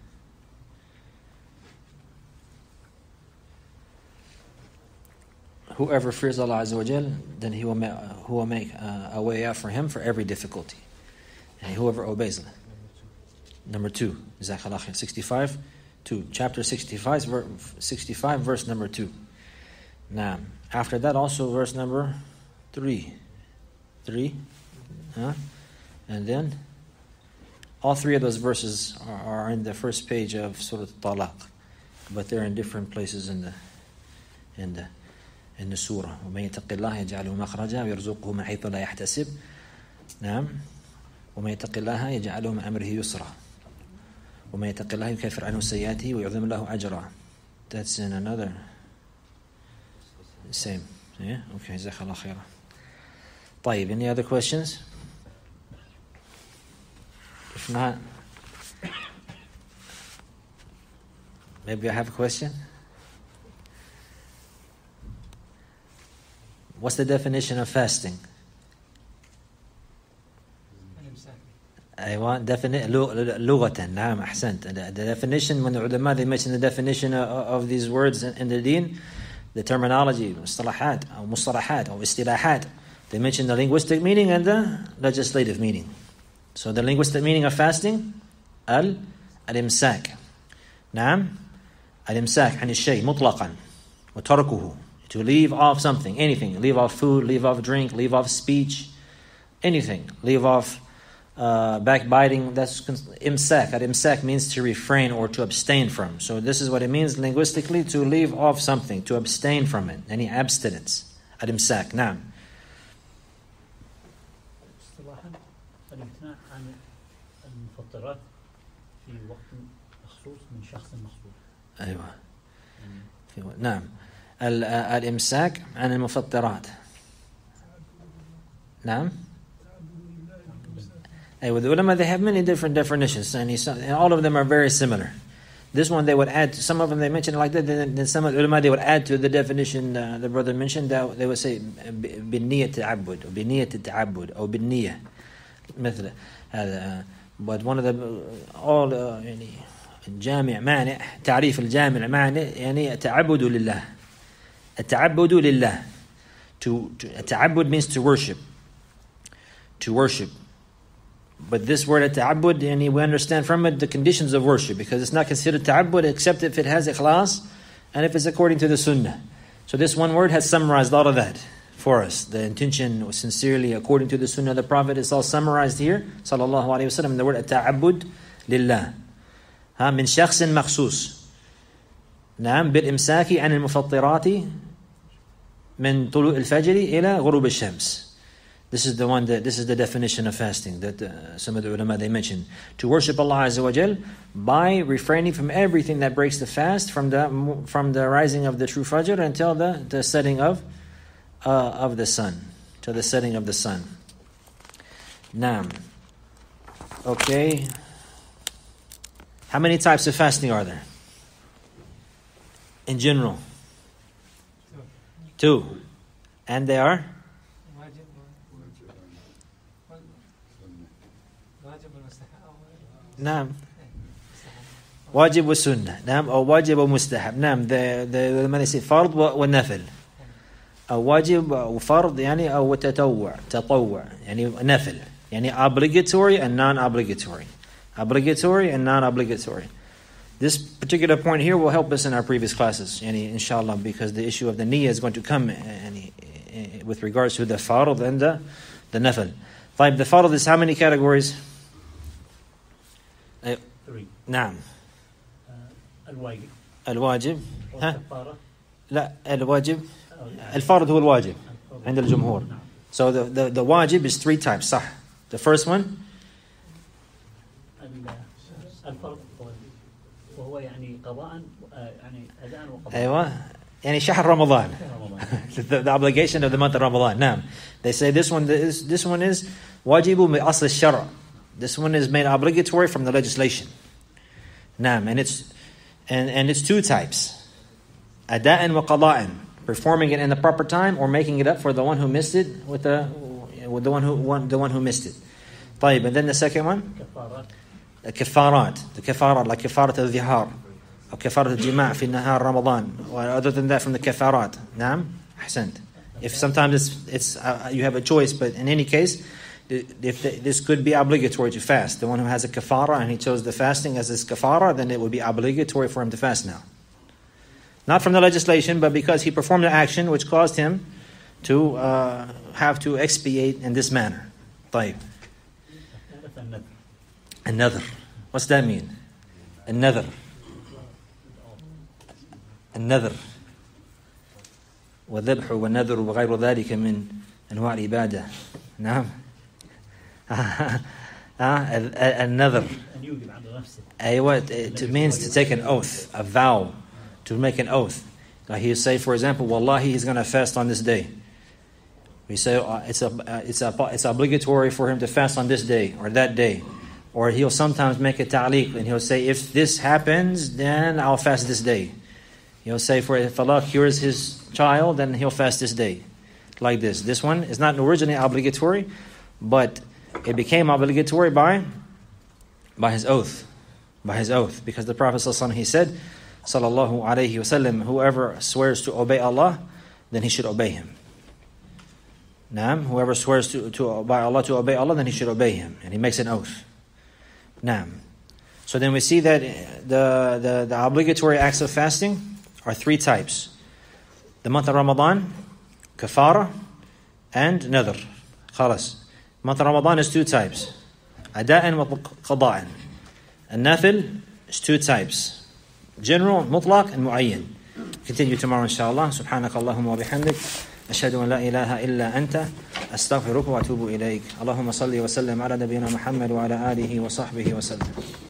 Whoever fears Allah Azza wa Jal, then He will make, uh, who will make uh, a way out for him for every difficulty. And whoever obeys Allah. Number two, Jazakallah khair. sixty-five, two. Chapter sixty-five, sixty-five, verse number two. Now, after that, also verse number three. Three. Huh? And then, all three of those verses are, are in the first page of Surah Talaq, but they're in different places in the in the in the surah. وَمَن يَتَقِ اللَّهَ يَجْعَلْهُ مَخْرَجًا وَيَرْزُقْهُ مِنْ حَيْثُ لَا يَحْتَسِبُ. نعم. وَمَن يَتَقِ اللَّهَ يَجْعَلْهُ مِنْ أَمْرِهِ يُسْرًا وَمَن يَتَقِ اللَّهَ يُكَفِّرْ عَنْهُ سَيِّئَاتِهِ وَيُعْظِمْ لَهُ أَجْرًا. That's in another. Same. Yeah? Okay. Jazakallah khairah. طيب. Any other questions? If not, maybe I have a question. What's the definition of fasting? I want definite لغة. نعم أحسنت. The definition, when the ulama they mention the definition of, of these words in, in the deen, the terminology, مصطلحات أو مصطلحات أو اصطلاحات, they mention the linguistic meaning and the legislative meaning. So the linguistic meaning of fasting, al al-imsak. نعم al-imsak عن الشيء مطلقا وتركه. To leave off something, anything. Leave off food, leave off drink, leave off speech, anything. Leave off uh, backbiting. That's imsak. At imsak means to refrain or to abstain from. So this is what it means linguistically, to leave off something, to abstain from it. Any abstinence. At imsak. Naam. الامتناع عن المفطرات في وقت مخصوص من شخص مخصوص. أيوة. نعم. الإمساك عن المفطرات. نعم. أيوة. The ulama, they have many different definitions, and, and all of them are very similar. This one they would add, some of them they mention it like that, then, then some of the ulama they would add to the definition uh, the brother mentioned, that they would say بِالنِّيَّةِ التَّعَبُّد or بِالنِّيَّةِ التَّعَبُّد or بِالنِّيَّة مثل هذا. But one of the all uh, يعني الجامع مانع تعريف الجامع مانع يعني تعبد لله. التعبد لله. To, to التعبد means to worship. To worship. But this word التعبد, يعني we understand from it the conditions of worship, because it's not considered تعبد except if it has ikhlas and if it's according to the sunnah. So this one word has summarized all of that for us. The intention was sincerely according to the sunnah of the Prophet is all summarized here, sallallahu alayhi wa sallam, in the word التعبد لله. ها من شخص مخصوص. نعم بالإمساك عن المفطرات من طلوع الفجر إلى غروب الشمس. This is the one that this is the definition of fasting that uh, some of the ulama they mentioned. To worship Allah Azza wa Jal by refraining from everything that breaks the fast from the from the rising of the true Fajr until the, the setting of uh, of the sun, to the setting of the sun. Naam. Okay. How many types of fasting are there? In general? Two. And they are? نعم واجب والسنة نعم أو واجب ومستحب نعم the, the, لما يصير فرض والنفل أو واجب وفرض يعني أو تطوع تطوع يعني نفل يعني obligatory and non-obligatory obligatory and non-obligatory. This particular point here will help us in our previous classes يعني inshallah because the issue of the niyyah is going to come يعني, with regards to the farad and the, the nafil. طيب the farad is how many categories? Three. نعم الواجب الواجب ها والكفارة لا الواجب الفرض هو الواجب عند الجمهور. So the, the, the wajib is three types صح. The first one الفرض وهو يعني قضاء يعني أداء وقضاء. أيوة يعني شهر رمضان. the, the obligation of the month of Ramadan. نعم. They say this one is this one is واجب من أصل الشرع. This one is made obligatory from the legislation. نعم and it's and and it's two types. أداء وقضاء. Performing it in the proper time or making it up for the one who missed it with the with the one who one, the one who missed it. طيب and then the second one كفارات. the كفارات the كفارات like كفارة الظهار أو كفارة الجماع في نهار رمضان or other than that from the كفارات. نعم أحسنت. If sometimes it's it's uh, you have a choice but in any case if the, this could be obligatory to fast. The one who has a kafara and he chose the fasting as his kafara, then it would be obligatory for him to fast now. Not from the legislation, but because he performed an action which caused him to uh, have to expiate in this manner. طيب. Another. What's that mean? Another. Another. والذبح والنذر وغير ذلك من أنواع العبادة. نعم. Another. أيوة. It means to take an oath, a vow. To make an oath. Like he say, for example, Wallahi, he's going to fast on this day. We say uh, it's a uh, it's a it's obligatory for him to fast on this day or that day, or he'll sometimes make a ta'liq and he'll say, if this happens, then I'll fast this day. He'll say, for if Allah cures his child, then he'll fast this day, like this. This one is not originally obligatory, but it became obligatory by by his oath, by his oath, because the Prophet sallallahu alaihi wasallam he said. Sallallahu alayhi wasallam, whoever swears to obey Allah, then he should obey him. Naam, whoever swears to, to by Allah to obey Allah, then he should obey him. And he makes an oath. Naam. So then we see that the, the, the obligatory acts of fasting are three types. The month of Ramadan, kafara, and nadr. Khalas. Month of Ramadan is two types. Ada'an wa qada'an. And nafil is two types. General, mutlaq, and mu'ayyan. Continue tomorrow, inshallah. Subhanaka Allahumma wa bihamdik. Ashhadu an la ilaha illa anta. Astaghfiruka wa atubu ilayk. Allahumma salli wa sallim ala nabiyyina Muhammad wa ala alihi wa sahbihi wa sallam.